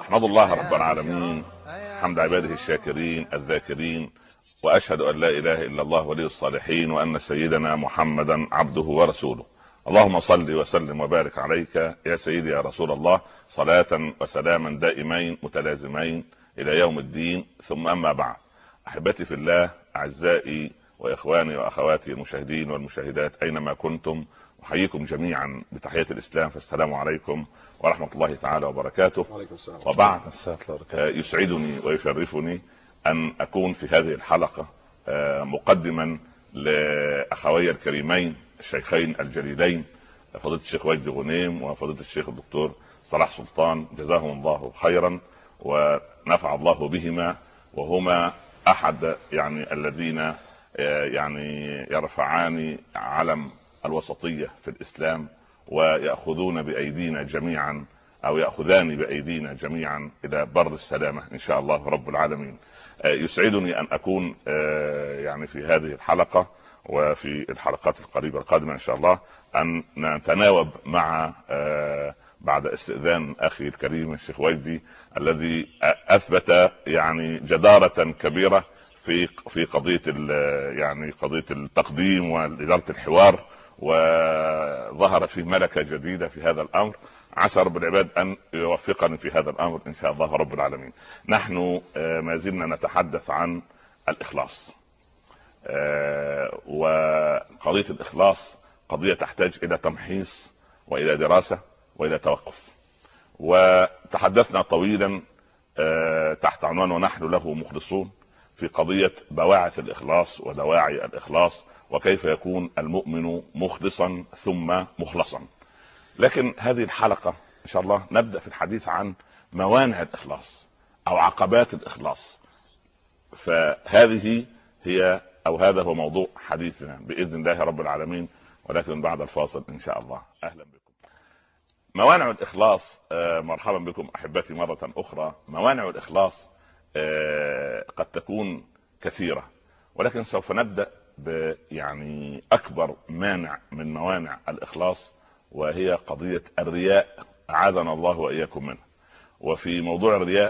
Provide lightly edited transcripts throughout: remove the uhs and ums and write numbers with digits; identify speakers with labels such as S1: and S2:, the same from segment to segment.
S1: احمد الله رب العالمين حمد عباده الشاكرين الذاكرين، واشهد ان لا اله الا الله ولي الصالحين، وان سيدنا محمدا عبده ورسوله. اللهم صل وسلم وبارك عليك يا سيدي يا رسول الله، صلاة وسلاما دائمين متلازمين الى يوم الدين. ثم اما بعد، احبتي في الله، اعزائي واخواني واخواتي المشاهدين والمشاهدات اينما كنتم، احييكم جميعا بتحية الاسلام، فالسلام عليكم ورحمة الله تعالى وبركاته. وبعد، يسعدني ويشرفني ان اكون في هذه الحلقة مقدما لاخوي الكريمين الشيخين الجليلين، فضيلة الشيخ وجدي غنيم وفضيلة الشيخ الدكتور صلاح سلطان، جزاهم الله خيرا ونفع الله بهما، وهما احد الذين يرفعان علم الوسطية في الاسلام، ويأخذون بأيدينا جميعا او يأخذان بأيدينا جميعا الى بر السلامة ان شاء الله رب العالمين. يسعدني ان اكون في هذه الحلقة وفي الحلقات القريبة القادمة ان شاء الله ان نتناوب مع بعد استئذان اخي الكريم الشيخ وجدي الذي اثبت جدارة كبيرة في قضية قضية التقديم وإدارة الحوار، وظهر فيه ملكة جديدة في هذا الامر. عسى رب العباد ان يوفقني في هذا الامر ان شاء الله رب العالمين. نحن ما زلنا نتحدث عن الاخلاص، وقضية الاخلاص قضية تحتاج الى تمحيص والى دراسة والى توقف، وتحدثنا طويلا تحت عنوان ونحن له مخلصون في قضية بواعث الاخلاص ودواعي الاخلاص، وكيف يكون المؤمن مخلصا ثم مخلصا. لكن هذه الحلقة ان شاء الله نبدأ في الحديث عن موانع الاخلاص او عقبات الاخلاص، فهذه هي او هذا هو موضوع حديثنا باذن الله رب العالمين، ولكن بعد الفاصل ان شاء الله. اهلا بكم. موانع الاخلاص، مرحبا بكم احبتي مرة اخرى. موانع الاخلاص قد تكون كثيرة، ولكن سوف نبدأ اكبر مانع من موانع الاخلاص، وهي قضية الرياء، اعاذنا الله واياكم منه. وفي موضوع الرياء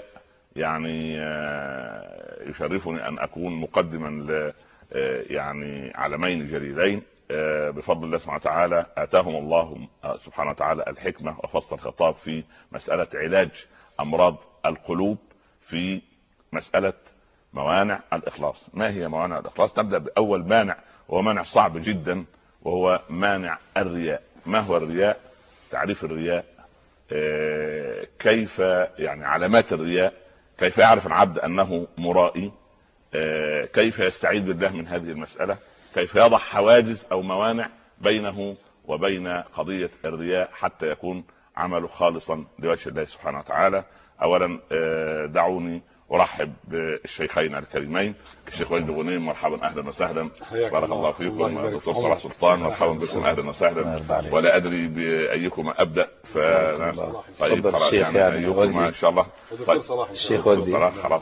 S1: يشرفني ان اكون مقدما ل علمين جليلين بفضل الله سبحانه وتعالى، اتاهم الله سبحانه وتعالى الحكمة وفصل الخطاب في مسألة علاج امراض القلوب، في مسألة موانع الاخلاص. ما هي موانع الاخلاص؟ نبدأ باول مانع، وهو مانع صعب جدا، وهو مانع الرياء. ما هو الرياء؟ تعريف الرياء، كيف علامات الرياء، كيف يعرف العبد انه مرائي، كيف يستعيذ بالله من هذه المسألة، كيف يضع حواجز او موانع بينه وبين قضية الرياء حتى يكون عمله خالصا لوجه الله سبحانه وتعالى. اولا دعوني ارحب بالشيخين الكريمين، الشيخ وجدي غنيم، مرحبا اهلا وسهلا، بارك الله فيكم. الدكتور صلاح سلطان، مرحبا بكم اهلا وسهلا. ولا ادري بايكما ابدا، طيب ايكما ان شاء الله.
S2: الشيخ وجدي
S1: خلاص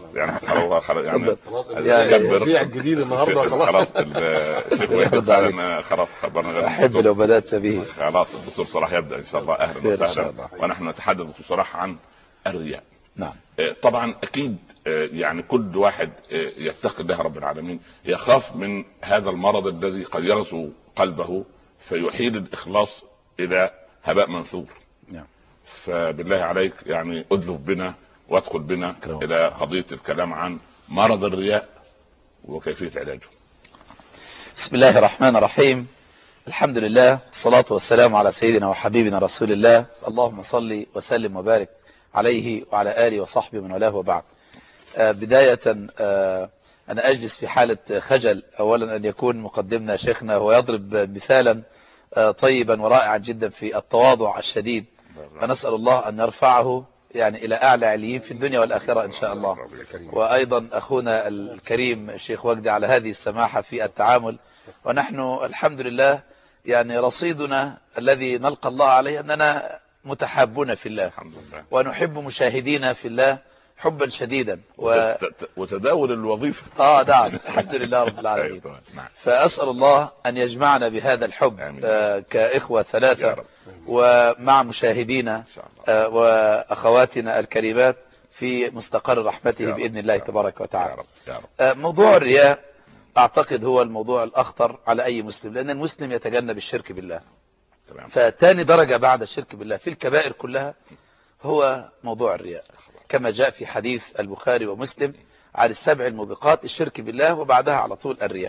S2: الوزيع الجديد النهارده
S1: خلاص الشيخ وجدي خلاص خبرنا.
S2: احب لو بدات به.
S1: خلاص الدكتور صلاح يبدا ان شاء الله، اهلا وسهلا. ونحن نتحدث دكتور صلاح عن الرياء.
S2: نعم.
S1: طبعا اكيد كل واحد يتقي الله رب العالمين يخاف من هذا المرض الذي قد يغزو قلبه فيحيل الاخلاص الى هباء منثور.
S2: نعم.
S1: فبالله عليك ادلف بنا وادخل بنا الى قضية الكلام عن مرض الرياء وكيفية علاجه.
S2: بسم الله الرحمن الرحيم. الحمد لله، الصلاة والسلام على سيدنا وحبيبنا رسول الله، اللهم صل وسلم وبارك عليه وعلى آله وصحبه من والاه، وبعد. بداية أنا أجلس في حالة خجل، أولا أن يكون مقدمنا شيخنا هو يضرب مثالا طيبا ورائعا جدا في التواضع الشديد، فنسأل الله أن يرفعه إلى أعلى عليين في الدنيا والآخرة إن شاء الله. وأيضا أخونا الكريم الشيخ وجدي على هذه السماحة في التعامل. ونحن الحمد لله رصيدنا الذي نلقى الله عليه أننا متحابون في الله، ونحب مشاهدينا في الله حبا شديدا
S1: وتداول الوظيفة.
S2: نعم الحمد لله رب العالمين. فأسأل الله أن يجمعنا بهذا الحب كإخوة ثلاثة ومع مشاهدينا وأخواتنا الكريمات في مستقر رحمته بإذن الله تبارك وتعالى.
S1: يا رب يا رب.
S2: موضوع الرياء أعتقد هو الموضوع الأخطر على أي مسلم، لأن المسلم يتجنب الشرك بالله.
S1: تمام.
S2: فتاني درجة بعد الشرك بالله في الكبائر كلها هو موضوع الرياء، كما جاء في حديث البخاري ومسلم عن السبع الموبقات الشرك بالله وبعدها على طول الرياء.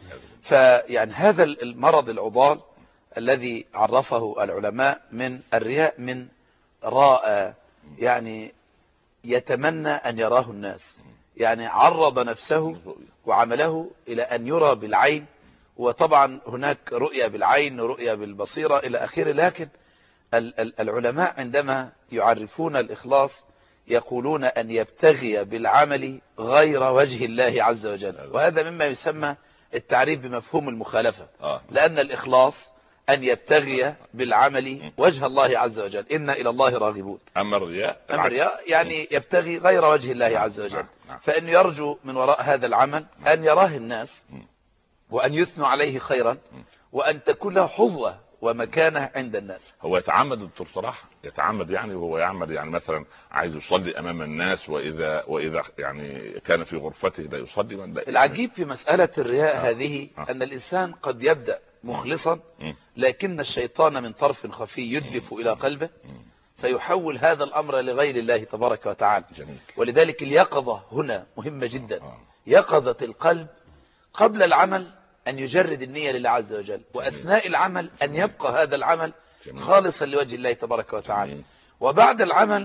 S2: فيعني هذا المرض العضال الذي عرفه العلماء من الرياء من راء، يعني يتمنى أن يراه الناس، يعني عرض نفسه وعمله إلى أن يرى بالعين. وطبعا هناك رؤية بالعين ورؤية بالبصيرة إلى آخره، لكن العلماء عندما يعرفون الإخلاص يقولون أن يبتغي بالعمل غير وجه الله عز وجل، وهذا مما يسمى التعريف بمفهوم المخالفة. لأن الإخلاص أن يبتغي بالعمل وجه الله عز وجل، إنا إلى الله راغبون.
S1: أما الرياء
S2: يعني يبتغي غير وجه الله عز وجل، فإن يرجو من وراء هذا العمل أن يراه الناس وأن يثنوا عليه خيرا وأن تكون له حظوة ومكانه عند الناس.
S1: هو يتعمد الدكتور صلاح، يتعمد يعني وهو يعمل، يعني مثلا عايز يصلي امام الناس، واذا يعني كان في غرفته لا يصلي.
S2: العجيب في مسألة الرياء هذه ان الانسان قد يبدأ مخلصا، لكن الشيطان من طرف خفي يدلف الى قلبه فيحول هذا الامر لغير الله تبارك وتعالى.
S1: جميل.
S2: ولذلك اليقظة هنا مهمة جدا. يقظة القلب قبل العمل أن يجرد النية لله عز وجل، وأثناء العمل أن يبقى هذا العمل خالصا لوجه الله تبارك وتعالى، وبعد العمل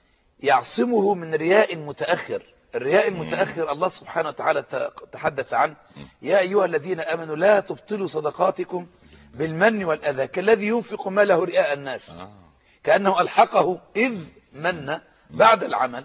S2: يعصمه من رياء متأخر. الرياء المتأخر الله سبحانه وتعالى تحدث عنه: يا أيها الذين آمنوا لا تبطلوا صدقاتكم بالمن والأذى كالذي ينفق ماله رئاء الناس. كأنه ألحقه إذ من بعد العمل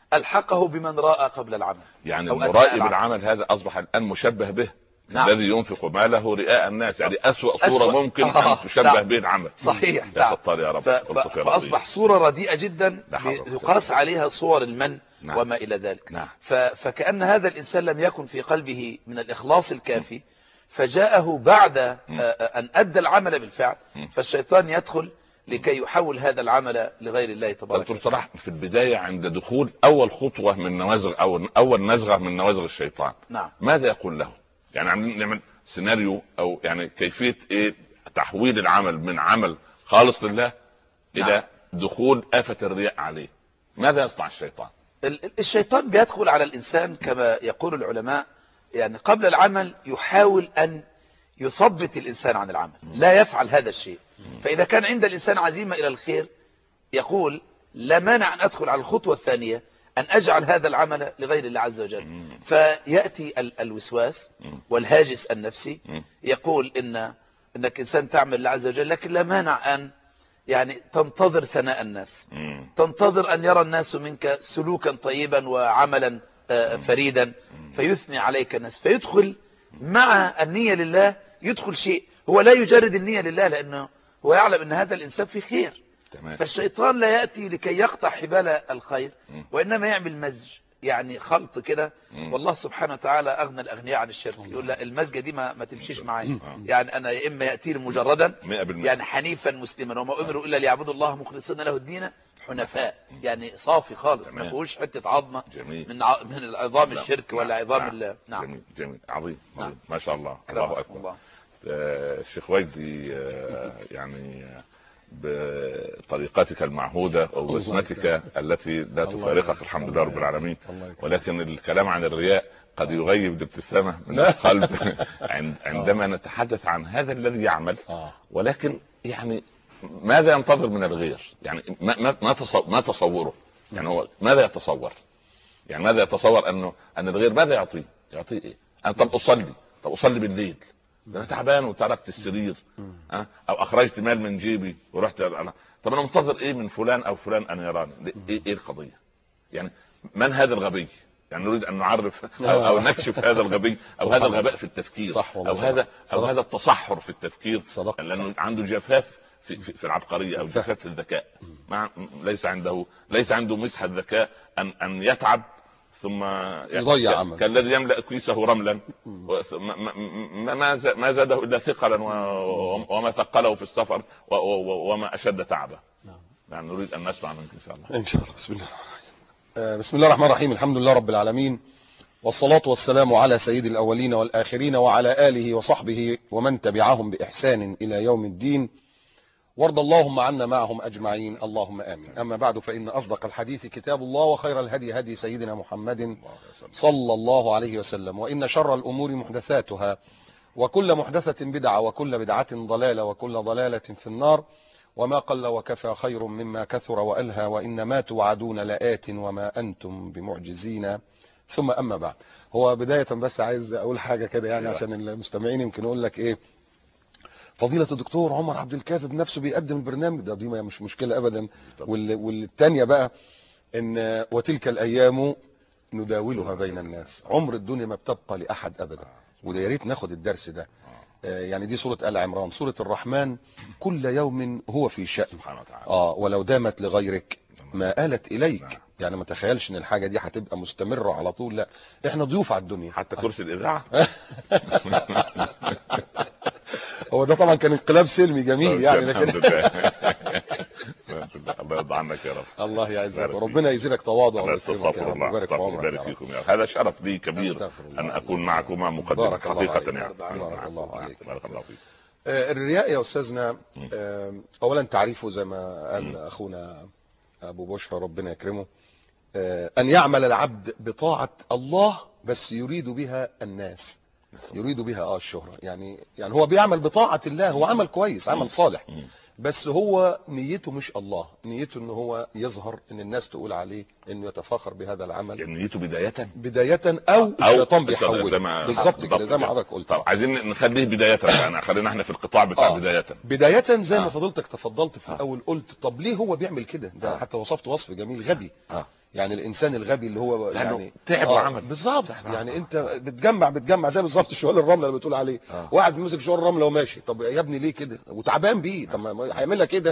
S2: ألحقه بمن رأى قبل العمل.
S1: يعني المرائي بالعمل هذا أصبح الآن مشبه به.
S2: نعم.
S1: الذي ينفق ماله رئاء الناس، يعني أسوأ صورة ممكن أن تشبه
S2: نعم.
S1: به العمل.
S2: صحيح.
S1: يا ستار يا رب.
S2: فأصبح صورة رديئة جدا يقاس عليها صور المن. نعم. وما إلى ذلك.
S1: نعم.
S2: فكأن هذا الإنسان لم يكن في قلبه من الإخلاص الكافي، فجاءه بعد أن أدى العمل بالفعل، فالشيطان يدخل لكي يحول هذا العمل لغير الله تبارك
S1: وتعالى. دكتور صلاح، في البداية عند دخول أول خطوة من نوازغ أو أول نزغة من نوازغ الشيطان،
S2: نعم،
S1: ماذا يقول له؟ يعني نعمل سيناريو أو يعني كيفية إيه تحويل العمل من عمل خالص لله إلى دخول آفة الرياء عليه. ماذا يصنع الشيطان؟
S2: الشيطان بيدخل على الإنسان كما يقول العلماء، يعني قبل العمل يحاول أن يثبت الإنسان عن العمل، لا يفعل هذا الشيء. فإذا كان عند الإنسان عزيمة إلى الخير يقول لا مانع أن أدخل على الخطوة الثانية، أن أجعل هذا العمل لغير الله عز وجل. فيأتي الوسواس والهاجس النفسي يقول إنك إنسان تعمل الله عز وجل، لكن لا مانع أن يعني تنتظر ثناء الناس، تنتظر أن يرى الناس منك سلوكا طيبا وعملا فريدا فيثني عليك الناس، فيدخل مع النية لله يدخل شيء هو لا يجرد النية لله، لأنه هو يعلم أن هذا الإنسان في خير. فالشيطان لا يأتي لكي يقطع حبال الخير، وإنما يعمل مزج، يعني خلط كده. والله سبحانه وتعالى أغنى الأغنياء عن الشرك، يقول لا المزجة دي ما تمشيش معي. يعني أنا يا إما يأتيني مجردا يعني حنيفا مسلما وما أمروا إلا ليعبدوا الله مخلصين له الدين حنفاء، يعني صافي خالص، ما فيهوش حتة عظمة من العظام الشرك ولا عظام.
S1: نعم. جميل جميل عظيم. ما شاء الله. الله أكبر. الشيخ وجدي، يعني بطريقتك المعهودة ووزنتك التي لا تفارقك الحمد لله رب العالمين، ولكن الكلام عن الرياء قد يغيب الابتسامة من القلب عندما نتحدث عن هذا الذي يعمل، ولكن يعني ماذا ينتظر من الغير؟ يعني ما تصوره؟ يعني هو ماذا يتصور؟ يعني ماذا يتصور أن الغير ماذا يعطيه إيه؟ أنا طب أصلي بالليل، انا تعبان وتركت السرير، او اخرجت مال من جيبي ورحت طب انا منتظر ايه من فلان او فلان ان يراني؟ ايه القضيه؟ يعني من هذا الغبي؟ يعني نريد ان نعرف او نكشف هذا الغبي او هذا الغباء في التفكير، او هذا التصحر في التفكير، لانه عنده جفاف في العبقريه او جفاف في الذكاء. ليس عنده مسحه ذكاء ان يتعب ثم
S3: يضيع عمل
S1: كالذي يملأ كيسه رملا ما زاده إلا ثقلا وما ثقله في السفر وما أشد تعبه. يعني نريد أن نسمع منك إن شاء الله.
S3: إن شاء الله. بسم الله. بسم الله الرحمن الرحيم. الحمد لله رب العالمين، والصلاة والسلام على سيد الأولين والآخرين وعلى آله وصحبه ومن تبعهم بإحسان إلى يوم الدين، وارض اللهم عنا معهم أجمعين، اللهم آمين. أما بعد، فإن أصدق الحديث كتاب الله، وخير الهدي هدي سيدنا محمد صلى الله عليه وسلم، وإن شر الأمور محدثاتها، وكل محدثة بدعة، وكل بدعة ضلالة، وكل ضلالة في النار. وما قل وكفى خير مما كثر وألهى، وإن ما توعدون لآت وما أنتم بمعجزين. ثم أما بعد، هو بداية بس عايز أقول حاجة كده يعني عشان المستمعين يمكن أقول لك إيه، فضيلة الدكتور عمر عبد الكافي بنفسه بيقدم البرنامج ده، دي مش مشكلة أبدا. والتانية بقى إن وتلك الأيام نداولها بين الناس، عمر الدنيا ما بتبقى لأحد أبدا. وده يا ريت ناخد الدرس ده. يعني دي سورة آل عمران، سورة الرحمن، كل يوم هو في شأن سبحانه وتعالى. ولو دامت لغيرك ما آلت إليك. يعني ما تخيلش ان الحاجة دي هتبقى مستمرة على طول، لا، احنا ضيوف على الدنيا.
S1: حتى كرسي الإذاعة
S3: هو ده طبعا كان انقلاب سلمي جميل يعني، لكن
S1: الله يرضى عنك يا رب.
S3: الله يعزك، وربنا يزيدك تواضع
S1: ويكرمك يا رب، ويبارك في عمرك، يبارك فيكم يا رب. هذا شرف لي كبير ان اكون معكما مقدما حقيقة يعني.
S3: بارك الله عليك.
S1: بارك الله فيك.
S3: الرياء يا استاذنا، اولا تعريفه زي ما قال اخونا ابو بشرى ربنا يكرمه، ان يعمل العبد بطاعة الله بس يريد بها الناس، يريد بها الشهرة. يعني هو بيعمل بطاعة الله، هو عمل كويس، عمل صالح، بس هو نيته مش الله، نيته ان هو يظهر، ان الناس تقول عليه انه يتفاخر بهذا العمل.
S1: يعني نيته بداية
S3: او الشيطان بيحول بالظبط كده زي ما حضرتك قلت.
S1: طب عايزين نخليه بداية يعني، خلينا احنا في القطاع بتاع
S3: بداية زي ما فضلتك تفضلت في الاول، قلت طب ليه هو بيعمل كده؟ ده حتى وصفت وصف جميل، غبي. يعني الانسان الغبي اللي هو يعني
S1: تعب وعمل
S3: بالظبط. يعني انت بتجمع زي بالظبط شوال الرمله اللي بتقول عليه. واحد بيمسك شوال الرمله وماشي، طب يا ابني ليه كده وتعبان بيه؟ طب ما هيعملها كده.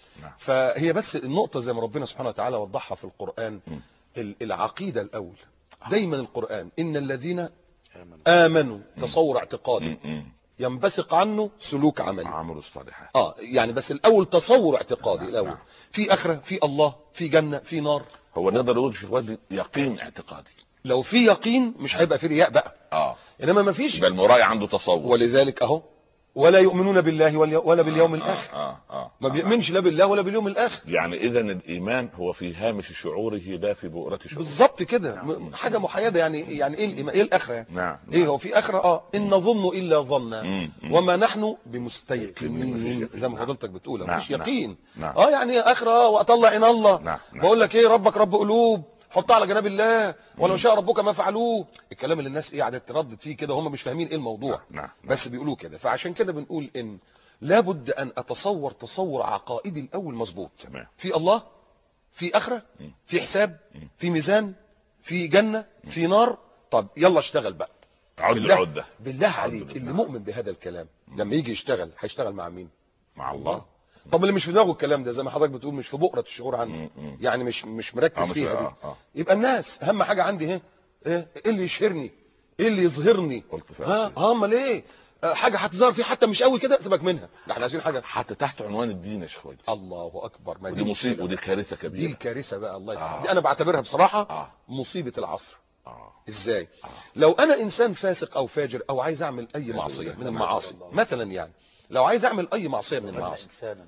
S3: فهي بس النقطه زي ما ربنا سبحانه وتعالى وضحها في القران، العقيده الاول. دايما القران ان الذين امنوا تصور اعتقادي ينبثق عنه سلوك عملي،
S1: عمل الصالحات.
S3: يعني بس الاول تصور اعتقادي الاول، في اخره، في الله، في جنه، في نار.
S1: هو نقدر نقول شيخ يقين اعتقادي.
S3: لو في يقين مش هيبقى في رياء بقى. انما ما فيش،
S1: يبقى المراعي عنده تصور.
S3: ولذلك اهو ولا يؤمنون بالله ولا باليوم الاخر. ما بيؤمنش لا بالله ولا باليوم الاخر.
S1: يعني اذا الايمان هو في هامش شعوره لا في بؤرة شعوره.
S3: بالظبط كده. حاجه محايده. يعني ايه الايمان؟ ايه الاخره يعني؟ ايه هو في اخره؟ ان نظن الا ظنا وما نحن بمستيقنين، زي ما فضلتك بتقول. مفيش يقين. يعني اخره واطلع ان الله. بقول لك ايه، ربك رب قلوب، حطها على جناب الله، ولو شاء ربك ما فعلوه. الكلام اللي الناس قاعده تردد فيه كده، هم مش فاهمين ايه الموضوع. بس بيقولوه كده. فعشان كده بنقول ان لابد ان اتصور تصور عقائدي الاول مظبوط. في الله، في اخره، في حساب، في ميزان، في جنه، في نار. طب يلا اشتغل بقى.
S1: عدة
S3: بالله عليك، اللي مؤمن بهذا الكلام لما يجي يشتغل هيشتغل مع مين؟
S1: مع الله.
S3: طب اللي مش في دماغه الكلام ده، زي ما حضرتك بتقول، مش في بؤرة الشعور عنه، يعني مش مركز فيها دي. يبقى الناس اهم حاجه عندي ايه اللي يشهرني، ايه اللي يظهرني. امال ايه؟ حاجه هتظهر فيه حتى مش قوي كده، سيبك منها. احنا عايزين حاجه
S1: حتى تحت عنوان الدين يا شيخ.
S3: الله اكبر. ما
S1: دي مصيبه ودي كارثه كبيره.
S3: دي الكارثه بقى. الله دي انا بعتبرها بصراحه مصيبه العصر. ازاي؟ لو انا انسان فاسق او فاجر او عايز اعمل اي معصيه من المعاصي مثلا، يعني لو عايز اعمل اي معصيه من المعاصي،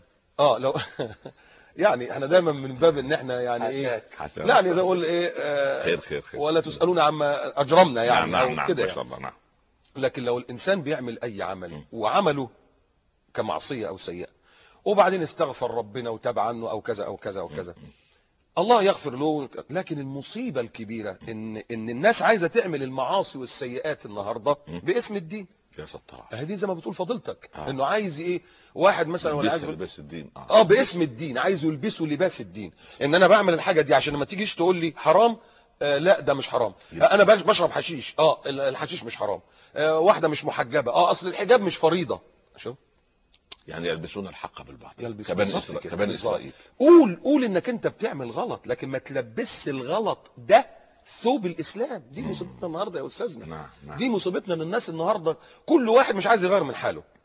S3: لو يعني احنا دايما من باب ان احنا يعني ايه، يعني زي اقول ايه،
S1: خير
S3: ولا تسالون عما اجرمنا يعني.
S1: نعم
S3: كده
S1: ما شاء الله.
S3: لكن لو الانسان بيعمل اي عمل وعمله كمعصيه او سيئه، وبعدين استغفر ربنا وتاب عنه او كذا او كذا او كذا، الله يغفر له. لكن المصيبه الكبيره ان الناس عايزه تعمل المعاصي والسيئات النهارده باسم الدين.
S1: يا ستار.
S3: هذه زي ما بتقول فضيلتك، انه عايز ايه، واحد مثلا ولا عايز
S1: لباس الدين.
S3: باسم الدين، عايز يلبسه لباس الدين. ان انا بعمل الحاجه دي عشان ما تيجيش تقول لي حرام، لا ده مش حرام. انا بشرب حشيش، الحشيش مش حرام. واحده مش محجبه، اصل الحجاب مش فريضه. شوف،
S1: يعني يلبسون الحق بالباطل
S3: كبني اسرائيل. قول انك انت بتعمل غلط، لكن ما تلبسش الغلط ده ثوب الاسلام. دي مصيبتنا النهارده يا استاذنا. دي مصيبتنا ان الناس النهارده كل واحد مش عايز يغير من حاله،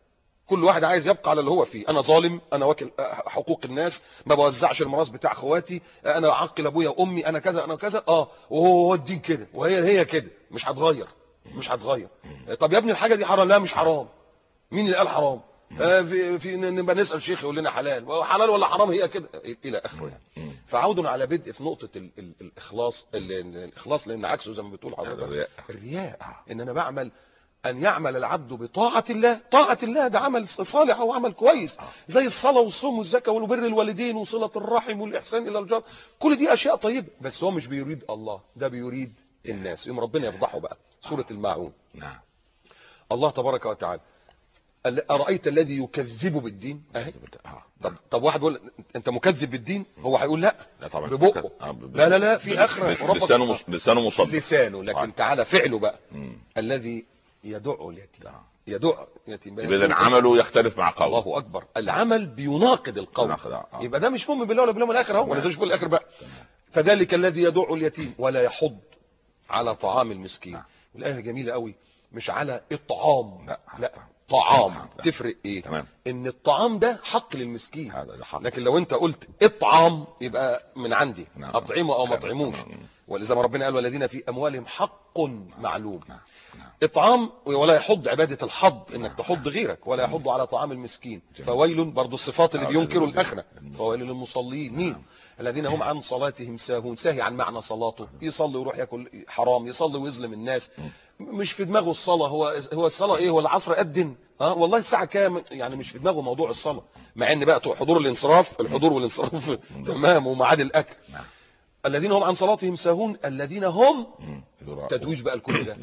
S3: كل واحد عايز يبقى على اللي هو فيه. انا ظالم، انا واكل حقوق الناس، ما بوزعش الميراث بتاع اخواتي، انا عقل ابويا وامي، انا كذا انا كذا. وهو الدين كده، وهي كده، مش هتغير. طب يا ابني الحاجه دي حرام؟ لا مش حرام. مين اللي قال حرام؟ في نبقى نسال شيخ يقول لنا حلال، حلال ولا حرام، هي كده الى اخره يعني. فعود على بدء في نقطه الاخلاص، لان عكسه زي ما بتقول حضرتك الرياء. ان انا بعمل، ان يعمل العبد بطاعه الله. طاعه الله ده عمل صالح او عمل كويس، زي الصلاه والصوم والزكاه وبر الوالدين وصله الرحم والاحسان الى الجار، كل دي اشياء طيبه. بس هو مش بيريد الله، ده بيريد الناس. يوم ربنا يفضحه بقى. سوره الماعون.
S1: نعم.
S3: الله تبارك وتعالى: أرأيت الذي يكذب بالدين؟ طب واحد يقول انت مكذب بالدين، هو هيقول لا
S1: طبعا
S3: ببقه. لا في اخره
S1: لسانه مصدق
S3: لسانه، لكن تعالى فعله بقى. الذي يدع اليتيم
S1: اذا عمله يختلف مع قوله.
S3: الله اكبر. العمل بيناقض القول. يبقى ده مش مؤمن بالله ولا باليوم الاخر اهو، ولا مش في الاخر بقى. فذلك الذي يدع اليتيم ولا يحض على طعام المسكين. والايه جميله قوي، مش على اطعام، لا طعام. تفرق ايه؟
S1: تمام.
S3: ان الطعام ده حق للمسكين، لكن لو انت قلت اطعام يبقى من عندي، اطعمه او ما اطعموش. ولذا ما ربنا قال: والذين في اموالهم حق معلوم. اطعام ولا يحض، عباده الحض، انك تحض غيرك، ولا يحض على طعام المسكين. فويل، برضو الصفات اللي بينكروا الاخره. فويل للمصلين. مين؟ الذين هم عن صلاتهم ساهون. ساهي عن معنى صلاته، يصلي ويروح ياكل حرام، يصلي ويظلم الناس، مش في دماغه الصلاه. هو الصلاه ايه؟ هو العصر أذن والله الساعه كام يعني، مش في دماغه موضوع الصلاه. مع ان بقى حضور الانصراف، الحضور والانصراف تمام، وميعاد الاكل. الذين هم عن صلاتهم ساهون، الذين هم تدويج بقى الكل ده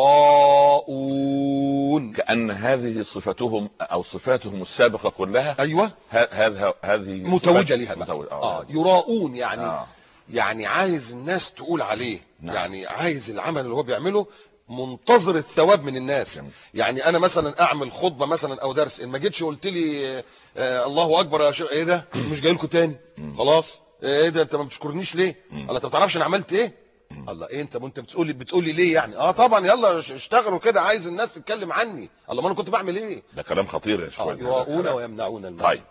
S3: يراءون.
S1: كأن هذه صفتهم او صفاتهم السابقه كلها.
S3: ايوه،
S1: هذه
S3: متوجه لها. يراءون يعني عايز الناس تقول عليه. يعني عايز العمل اللي هو بيعمله منتظر الثواب من الناس. يعني انا مثلا اعمل خطبه مثلا او درس، ان ما جيتش قلت لي الله اكبر يا شيخ، ايه ده مش جاي لكم تاني خلاص، ايه ده انت ما بتشكرنيش ليه؟ الله، انت ما تعرفش انا عملت ايه؟ الله، ايه انت بتقول لي ليه يعني؟ طبعا يلا اشتغلوا كده، عايز الناس تتكلم عني. الله، ما انا كنت بعمل ايه؟
S1: ده كلام خطير يا شيخ.
S3: يراؤون ويمنعون المال.
S1: طيب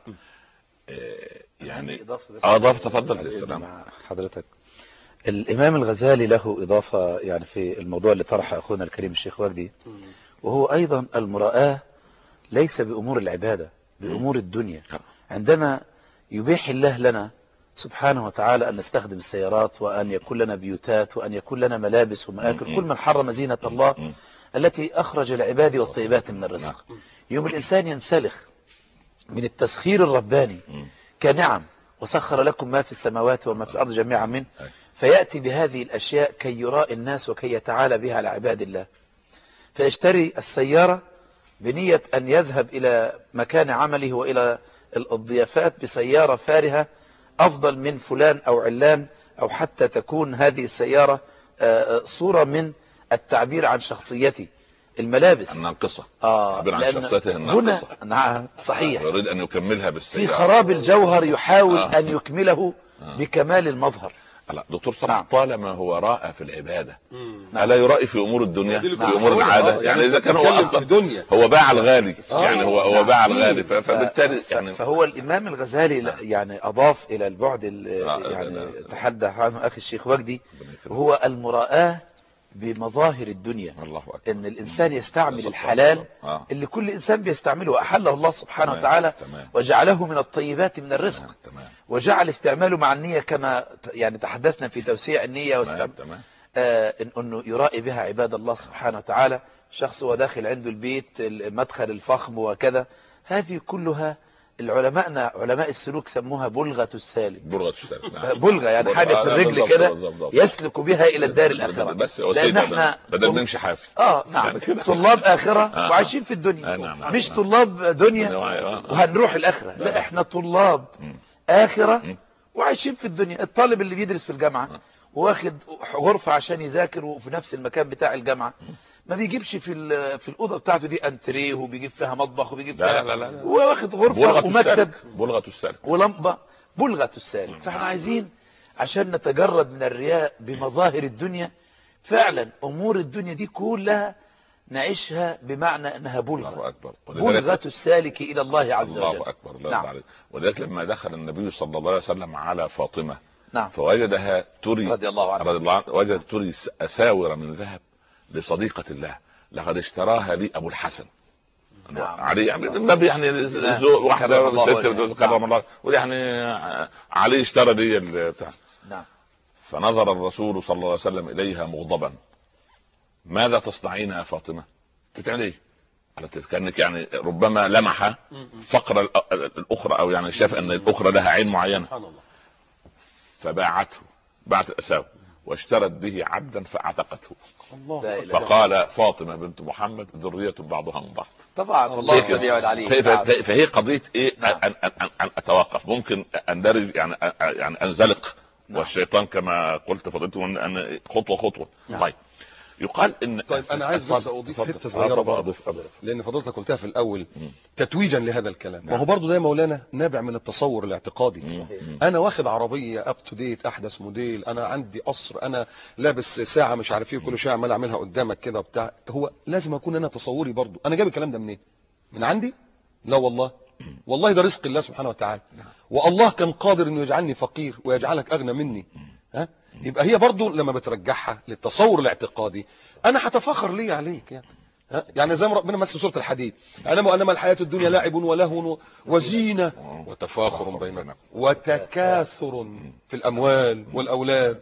S1: يعني اضافه تفضل يا سلام
S2: حضرتك. الإمام الغزالي له إضافة يعني في الموضوع اللي طرح أخونا الكريم الشيخ وجدي، وهو أيضا المراءة ليس بأمور العبادة، بأمور الدنيا. عندما يبيح الله لنا سبحانه وتعالى أن نستخدم السيارات، وأن يكون لنا بيوتات، وأن يكون لنا ملابس ومآكل، كل من حرم زينة الله التي أخرج العباد والطيبات من الرزق. يوم الإنسان ينسلخ من التسخير الرباني كنعم، وسخر لكم ما في السماوات وما في الأرض جميعا منه، فيأتي بهذه الأشياء كي يراء الناس وكي يتعالى بها على عباد الله. فيشتري السيارة بنية أن يذهب إلى مكان عمله وإلى الضيافات بسيارة فارهة أفضل من فلان أو علان، أو حتى تكون هذه السيارة صورة من التعبير عن شخصيته. الملابس
S1: الناقصة، تعبير عن شخصيته الناقصة.
S2: نعم صحيح.
S1: يريد أن يكملها بالسيارة.
S2: في خراب الجوهر يحاول أن يكمله بكمال المظهر.
S1: لا دكتور صلاح، طالما هو راء في العبادة ألا يرائي في أمور الدنيا، في أمور العادة؟ يعني إذا كان هو أصلا هو باع الغالي، يعني هو باع الغالي، فبالتالي يعني
S2: فهو الإمام الغزالي يعني أضاف إلى البعد يعني تحدث عنه أخي الشيخ وجدي، وهو المراءة بمظاهر الدنيا.
S1: الله أكبر.
S2: ان الانسان يستعمل الحلال اللي كل انسان بيستعمله، احله الله سبحانه وتعالى وجعله من الطيبات من الرزق، وجعل استعماله مع النية كما يعني تحدثنا في توسيع النية انه يرائي بها عباد الله سبحانه وتعالى. شخص هو داخل عنده البيت، المدخل الفخم وكذا، هذه كلها العلماء علماء السلوك سموها بلغة السالك. بلغة يعني حاجة في الرجل كده يسلك بها إلى الدار الآخرة.
S1: لأن احنا بدل نمشي حافي.
S2: نعم، طلاب آخرة وعايشين في الدنيا. مش طلاب دنيا وهنروح الآخرة، لا احنا طلاب آخرة وعايشين في الدنيا. الطالب اللي بيدرس في الجامعة واخد غرفة عشان يذاكر وفي نفس المكان بتاع الجامعة، ما بيجيبش في الأوضة بتاعته دي أنتريه وبيجيب فيها مطبخ وبيجيب فيها واخد غرفة ومكتب
S1: بلغة السالك
S2: ولمبة. بلغة السالك. فاحنا عايزين عشان نتجرد من الرياء بمظاهر الدنيا، فعلا أمور الدنيا دي كلها نعيشها بمعنى أنها
S1: الله
S2: بلغة،
S1: اكبر.
S2: بلغة السالك إلى الله عز وجل.
S1: الله اكبر. الله
S2: نعم.
S1: عليك. ولذلك لما دخل النبي صلى الله عليه وسلم على فاطمه
S2: نعم.
S1: فوجدها تري
S2: رضي الله عنه.
S1: وجد تري اساور من ذهب لصديقه الله، لقد اشتراها لي ابو الحسن.
S2: نعم.
S1: علي يعني النبي يعني واحده ست كرم الله، ويعني علي اشترى لي بتاع.
S2: نعم.
S1: فنظر الرسول صلى الله عليه وسلم اليها مغضبا. ماذا تصنعين يا فاطمه؟ بتعمل ايه؟ كانك يعني ربما لمح فقر الاخرى، او يعني شاف ان الاخرى لها عين معينه.
S3: سبحان الله.
S1: فباعته، باعت الاساوي واشترت به عبدا فاعتقته.
S3: الله.
S1: فقال فاطمه بنت محمد ذريه بعضها من بعض.
S2: طبعا الله السميع العليم.
S1: فهي قضيه ايه؟
S2: نعم.
S1: أن اتوقف، ممكن اندرج يعني انزلق.
S2: نعم.
S1: والشيطان كما قلت فضلته ان خطوه خطوه.
S2: نعم.
S1: طيب يقال ان
S3: طيب انا عايز بس اضيف حته صغيره برضه، لان فضلتك قلتها في الاول تتويجا لهذا الكلام. ما هو برضه ده يا مولانا نابع من التصور الاعتقادي. انا واخد عربيه اب تو ديت احدث موديل، انا عندي قصر، انا لابس ساعه مش عارف ايه، كل شويه عمال اعملها قدامك كده بتاع. هو لازم اكون انا تصوري برضه انا جايب الكلام ده منين؟ من عندي؟ لا والله، والله ده رزق الله سبحانه وتعالى. والله كان قادر انه يجعلني فقير ويجعلك اغنى مني. ها؟ يبقى هي برضو لما بترجعها للتصور الاعتقادي انا هتفخر ليه عليك يعني. يعني زي ما ربنا مثل سوره الحديد، اعلموا انما الحياه الدنيا لعب ولهو وزينه وتفاخر بينكم وتكاثر في الاموال والاولاد.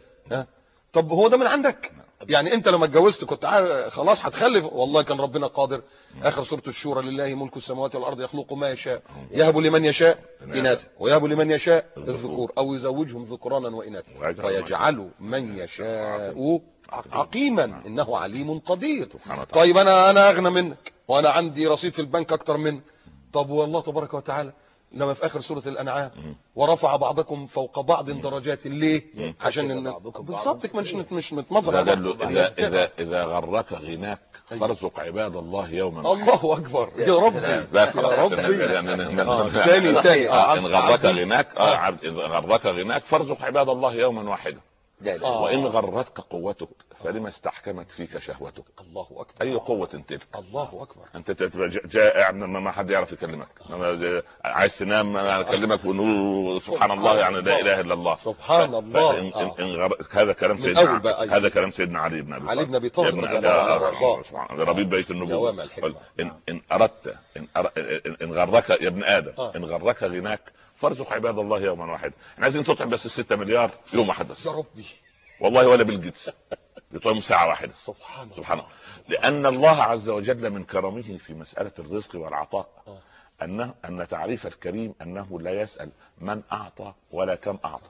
S3: طب هو ده من عندك؟ يعني انت لما اتجوزت كنت خلاص هتخلف؟ والله كان ربنا قادر. اخر سوره الشورى لله ملك السماوات والارض يخلق ما يشاء يهب لمن يشاء اناثا ويهب لمن يشاء الذكور او يزوجهم ذكرانا واناثا ويجعل من يشاء عقيما انه عليم قدير. طيب انا اغنى منك وانا عندي رصيد في البنك اكتر منك. طب والله تبارك وتعالى لما في اخر سوره الانعام ورفع بعضكم فوق بعض درجات. ليه؟ عشان بالظبط مش متمظهر.
S1: اذا غرك غناك فارزق عباد الله يوما.
S3: الله اكبر يا ربي يا ربي. تاني
S1: ان غرك غناك اذا غرك غناك فارزق عباد الله يوما واحدا. وان غرتك قوتك فلما استحكمت فيك شهوتك.
S3: الله اكبر.
S1: اي قوه تلك؟
S3: الله اكبر.
S1: انت جائع ما حد يعرف يكلمك، عايز تنام اكلمك ونقول سبحان الله يعني لا اله الا الله.
S3: سبحان الله.
S1: هذا كلام سيدنا هذا كلام سيدنا علي بن ابي طالب ربيب بيت النبوة. ان اردت ان غرك يا ابن ادم ان غرك غناك فارزق عباد الله يوما واحدا. احنا عايزين تطعم بس 6 مليار يوم واحد بس
S3: يا ربي
S1: والله، ولا بالجنس يطعم ساعه واحده.
S3: سبحان
S1: الله. لان الله عز وجل من كرمه في مساله الرزق والعطاء ان تعريف الكريم انه لا يسال من اعطى ولا كم اعطى.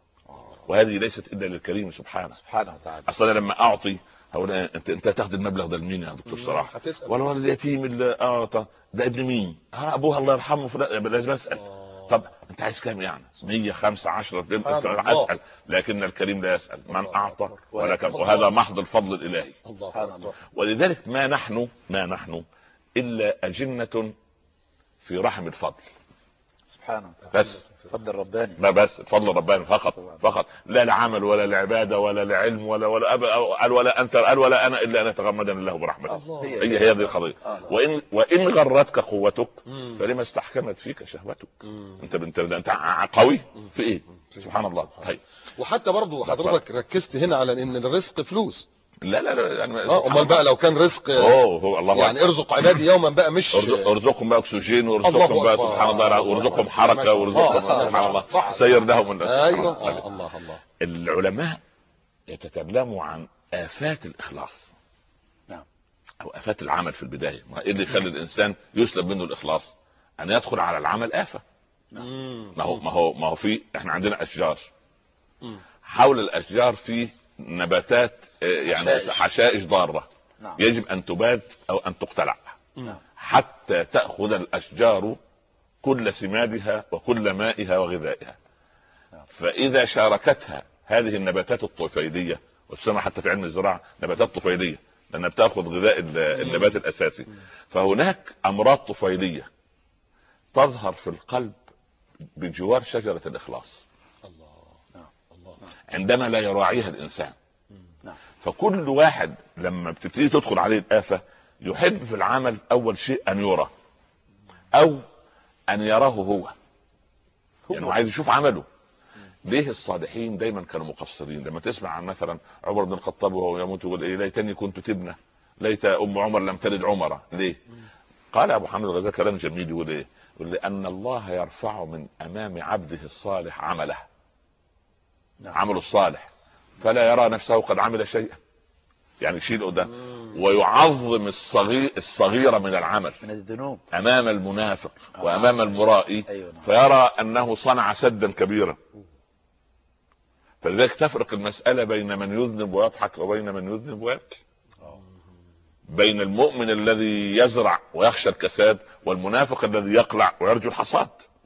S1: وهذه ليست الا للكريم سبحانه
S2: وتعالى.
S1: اصلا لما اعطي هقول انت تاخذ المبلغ ده لمين يا دكتور صراحه؟ ولا اليتيم اللي اعطى ده ابن مين؟ ابوها الله يرحمه فلان. لازم اسال. طب انت عايز كام يعني؟ 100 5 10 اسال. لكن الكريم لا يسال من اعطى ولا كم، وهذا محض الفضل الالهي. ولذلك ما نحن الا اجنه في رحم الفضل.
S2: سبحانه
S1: بس
S2: فضل رباني.
S1: ما بس فضل رباني فقط لا العمل ولا العباده ولا العلم ولا انت ولا انا الا ان يتغمدنا الله برحمته. هي دي القضيه. وان غرتك قوتك فلما استحكمت فيك شهوتك. انت قوي في ايه؟ سبحان الله. طيب
S3: وحتى برضو حضرتك ركزت هنا على ان الرزق فلوس.
S1: لا يعني
S3: امال بقى لو كان رزق
S1: هو الله
S3: يعني ارزق عبادي يوما بقى، مش
S1: ارزقهم بقى اكسجين وارزقهم بقى سبحان الله وارزقهم حركه وارزقهم سبحان الله سير لهم.
S3: ايوه الله.
S1: العلماء يتكلموا عن آفات الإخلاص.
S2: نعم.
S1: أو آفات العمل في البداية. ما إيه اللي يخلي الإنسان يسلب منه الإخلاص؟ أن يدخل على العمل آفة. ما هو في إحنا عندنا أشجار. حول الأشجار في نباتات يعني حشائش ضارة.
S2: نعم.
S1: يجب أن تباد أو أن تقتلع. حتى تأخذ الأشجار كل سمادها وكل مائها وغذائها. فإذا شاركتها هذه النباتات الطفيلية، وتسمى حتى في علم الزراعة نباتات طفيلية لأنها بتأخذ غذاء النبات الأساسي، فهناك أمراض طفيلية تظهر في القلب بجوار شجرة الإخلاص عندما لا يراعيها الإنسان. فكل واحد لما بتبتدي تدخل عليه الآفة يحب في العمل اول شيء ان يرى او ان يراه هو، يعني عايز يشوف عمله. ليه الصالحين دايما كانوا مقصرين؟ لما تسمع عن مثلا عمر بن الخطاب وهو يموت يقول ايه؟ ليتني كنت تبنه، ليت ام عمر لم تلد عمر. ليه؟ قال ابو حامد الغزالي كلام جميل، يقول ايه؟ يقول لان الله يرفع من امام عبده الصالح عمله، عمله الصالح، فلا يرى نفسه قد عمل شيئا، يعني يشيل قدام، ويعظم الصغير من العمل
S2: من الذنوب
S1: امام المنافق وامام المرائي،
S2: أيوة.
S1: فيرى انه صنع سدا كبيرا. فلذلك تفرق المسألة بين من يذنب ويضحك وبين من يذنب ويبكي، بين المؤمن الذي يزرع ويخشى الكساد والمنافق الذي يقلع ويرجو الحصاد.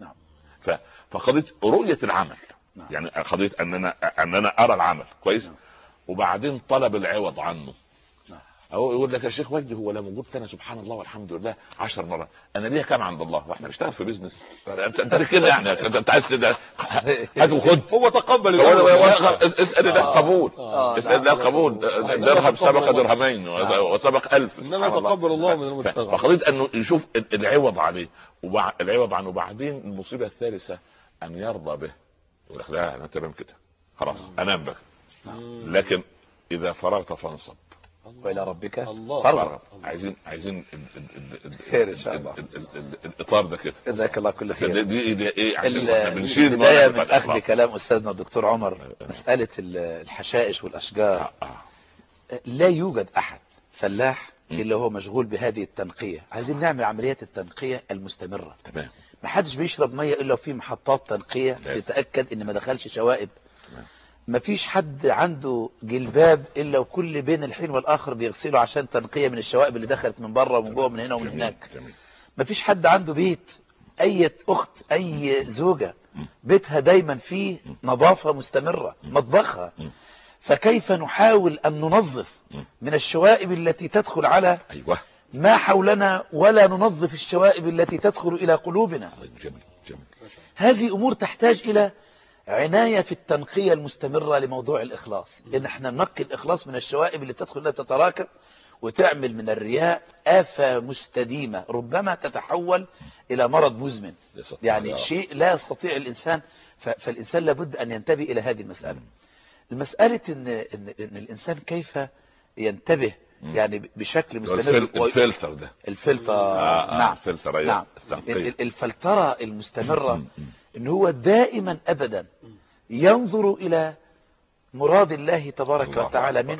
S1: فقضية رؤية العمل، يعني قضية اننا ارى العمل كويس، وبعدين طلب العوض عنه. هو يقول لك يا شيخ وجدي، هو لما قلت انا سبحان الله والحمد لله 10 مرات انا ليا كام عند الله؟ واحنا بنشتغل في بيزنس، انت كده يعني انت عايز هات وخد.
S3: هو تقبل
S1: اسال الله القبول، اسال الله القبول. درهم سبق درهمين وسبق 1000.
S3: انما يتقبل الله من المتقين.
S1: فقضيت انه يشوف العوض عليه العوض عنه. وبعدين المصيبه الثالثه ان يرضى به، يقول لك لا انا تمام كده خلاص انام بك. لكن اذا فرغت فانصب
S2: والى ربك
S1: فرغ. عايزين
S2: خير ان شاء الله
S1: الاطار ده كده.
S2: جزاك الله كل خير.
S1: دي ايه؟ عشان احنا بنشيل
S2: البدايه من اخذ كلام استاذنا الدكتور عمر، مساله الحشائش والاشجار. لا يوجد احد فلاح الا هو مشغول بهذه التنقيه. عايزين نعمل عمليات التنقيه المستمره.
S1: تمام.
S2: ما حدش بيشرب ميه الا وفي محطات تنقيه تتاكد ان ما دخلش شوائب. ما فيش حد عنده جلباب الا وكل بين الحين والاخر بيغسله عشان تنقيه من الشوائب اللي دخلت من بره ومن جوه من هنا ومن هناك. ما فيش حد عنده بيت، اي اخت اي زوجه بيتها دايما فيه نظافه مستمره، مطبخها. فكيف نحاول ان ننظف من الشوائب التي تدخل على ما حولنا ولا ننظف الشوائب التي تدخل الى قلوبنا؟ هذه امور تحتاج الى عناية في التنقية المستمرة لموضوع الإخلاص. إن احنا ننقي الإخلاص من الشوائب اللي تدخل لها تتراكم وتعمل من الرياء آفة مستديمة ربما تتحول إلى مرض مزمن، يعني شيء لا يستطيع الإنسان. فالإنسان لابد أن ينتبه إلى هذه المسألة. المسألة إن الإنسان كيف ينتبه يعني بشكل مستمر.
S1: الفلتر ده
S2: نعم الفلترة المستمرة، إن هو دائما أبدا ينظر إلى مراد الله تبارك وتعالى منه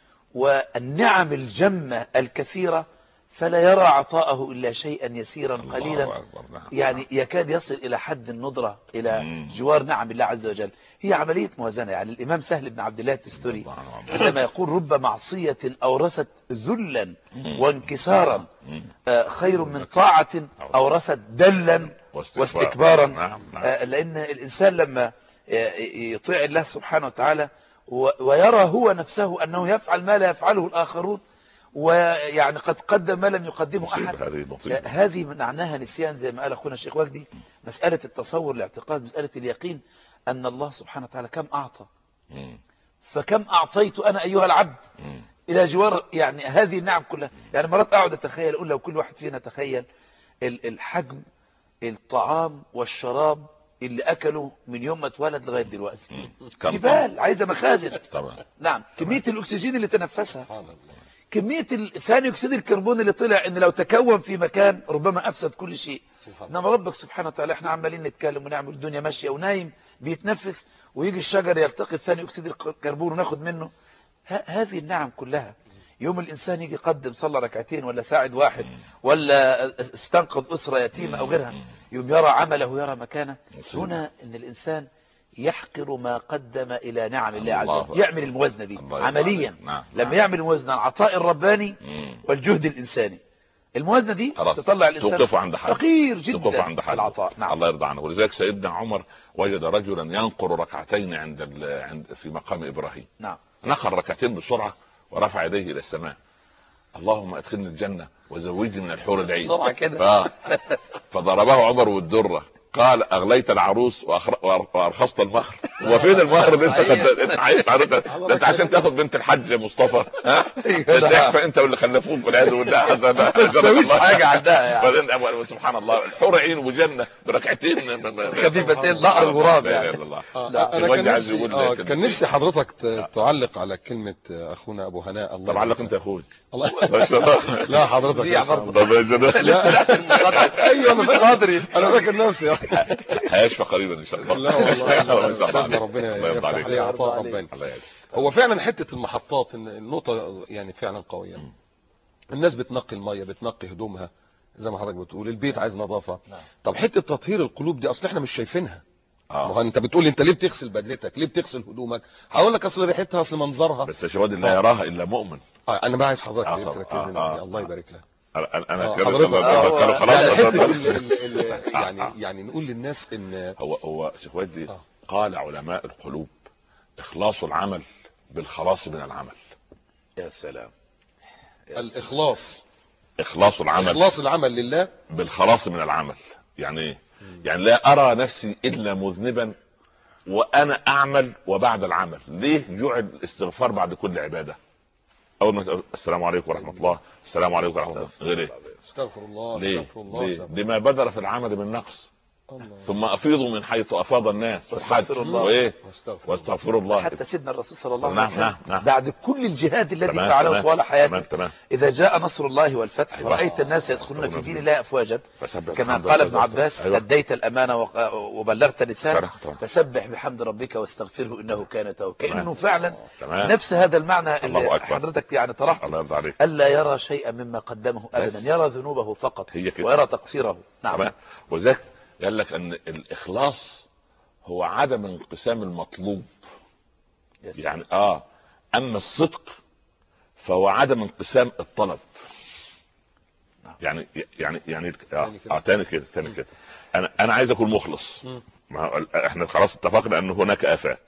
S2: والنعم الجمة الكثيرة، فلا يرى عطاءه إلا شيئا يسيرا قليلا، يعني يكاد يصل إلى حد الندرة إلى جوار نعم الله عز وجل. هي عملية موازنة. يعني الإمام سهل بن عبد الله التستوري عندما يقول رب معصية أورثت ذلا وانكسارا خير من طاعة أورثت دلا واستكبارا. لأن الإنسان لما يطيع الله سبحانه وتعالى ويرى هو نفسه أنه يفعل ما لا يفعله الآخرون، ويعني قد قدم ما لم يقدمه أحد، هذه معناها نسيان زي ما قال أخونا الشيخ وجدي. مسألة التصور، الاعتقاد، مسألة اليقين أن الله سبحانه وتعالى كم أعطى، فكم أعطيت أنا أيها العبد إلى جوار يعني هذه النعم كلها. يعني مرات أقعد أتخيل، أقول لو كل واحد فينا تخيل الحجم الطعام والشراب اللي أكله من يوم ما اتولد لغاية دلوقتي، جبال عايزة مخازن طبعا. نعم. كمية الأكسجين اللي تنفسها، كمية ثاني أكسيد الكربون اللي طلع، إن لو تكون في مكان ربما أفسد كل شيء. إنما ربك سبحانه وتعالى احنا عمالين نتكلم ونعمل الدنيا ماشية ونايم بيتنفس، ويجي الشجر يلتقي ثاني أكسيد الكربون وناخد منه. هذه النعم كلها يوم الإنسان يجي يقدم صلى ركعتين ولا ساعد واحد ولا استنقذ أسرة يتيمة أو غيرها، يوم يرى عمله يرى مكانه. هنا إن الإنسان يحقر ما قدم إلى نعم الله عز وجل. يعمل الموازنة دي عمليا. لما يعمل الموازنة العطاء الرباني والجهد الإنساني، الموازنة دي تطلع الإنسان
S1: توقفه عند حد
S2: فقير جدا
S1: توقفه عند حد
S2: العطاء. نعم.
S1: الله يرضى عنه. ولذلك سيدنا عمر وجد رجلا ينقر ركعتين عند في مقام إبراهيم.
S2: نعم.
S1: نقر ركعتين بسرعة ورفع يديه إلى السماء، اللهم أدخلني الجنة وزوجني من الحور العين بسرعة كده. فضربه عمر بالدرة قال اغليت العروس وارخصت المهر. وفين المهر اللي انت عايز ده انت عشان تاخد بنت الحج يا مصطفى؟ ها تحفه انت واللي خلفوك والعياذ بالله.
S2: ما تسويش حاجه عندها
S1: يعني. سبحان الله، الحور عين وجنه بركعتين
S2: خفيفتين نقر الغراب
S1: لا
S2: يعني.
S1: اله الا الله.
S3: انا كان نفسي حضرتك تعلق على كلمه اخونا ابو هناء. الله
S1: طب علق انت يا اخوي.
S3: لا حضرتك
S1: لا
S3: ايوه انا فاكر نفسي
S1: هيشفى قريبا ان شاء الله.
S3: لا والله استاذنا ربنا يفتح عليه عطاء ربنا. هو فعلا حته المحطات النقطه يعني فعلا قويه. الناس بتنقي الميه، بتنقي هدومها زي ما حضرتك بتقول، البيت عايز نظافه. طب حته تطهير القلوب دي اصل احنا مش شايفينها. ما هو انت بتقول انت ليه بتغسل بدلتك، ليه بتغسل هدومك؟ هقول لك اصل ريحتها، اصل منظرها.
S1: بس يا شباب لا يراها الا مؤمن.
S3: انا بقى عايز حضرتك تركز الله يبارك لك.
S1: انا
S3: كانوا
S1: خلاص
S3: يعني نقول للناس ان
S1: هو شيخ ودي قال علماء القلوب اخلاص العمل بالخلاص من العمل.
S2: يا سلام.
S3: الاخلاص،
S1: اخلاص العمل،
S3: اخلاص العمل لله
S1: بالخلاص من العمل. يعني ايه؟ يعني لا ارى نفسي الا مذنبا وانا اعمل وبعد العمل. ليه جعل الاستغفار بعد كل عباده؟ اول ما تقول السلام عليكم ورحمه الله، السلام عليكم ورحمه الله، غير ايه؟
S3: استغفر الله
S1: ليه؟
S3: استغفر الله.
S1: لما بدر في العمل من نقص. ثم افيضوا من حيث افاض الناس
S2: واستغفر الله
S1: وايه واستغفر الله.
S2: حتى سيدنا الرسول صلى الله عليه وسلم
S1: نعم.
S2: بعد كل الجهاد الذي فعله طوال حياته اذا جاء نصر الله والفتح ورأيت الناس يدخلون في دين الله افواجا كما قال ابن عباس اديت الامانه وبلغت الرساله فسبح بحمد ربك واستغفره انه كان توابا. كانه فعلا نفس هذا المعنى اللي حضرتك يعني طرحت، الا يرى شيئا مما قدمه ابدا، يرى ذنوبه فقط ويرى تقصيره. نعم.
S1: وذاك قال لك ان الاخلاص هو عدم انقسام المطلوب. يعني اما الصدق فهو عدم انقسام الطلب. يعني تاني كده انا عايز اكون مخلص. احنا خلاص اتفقنا ان هناك افات.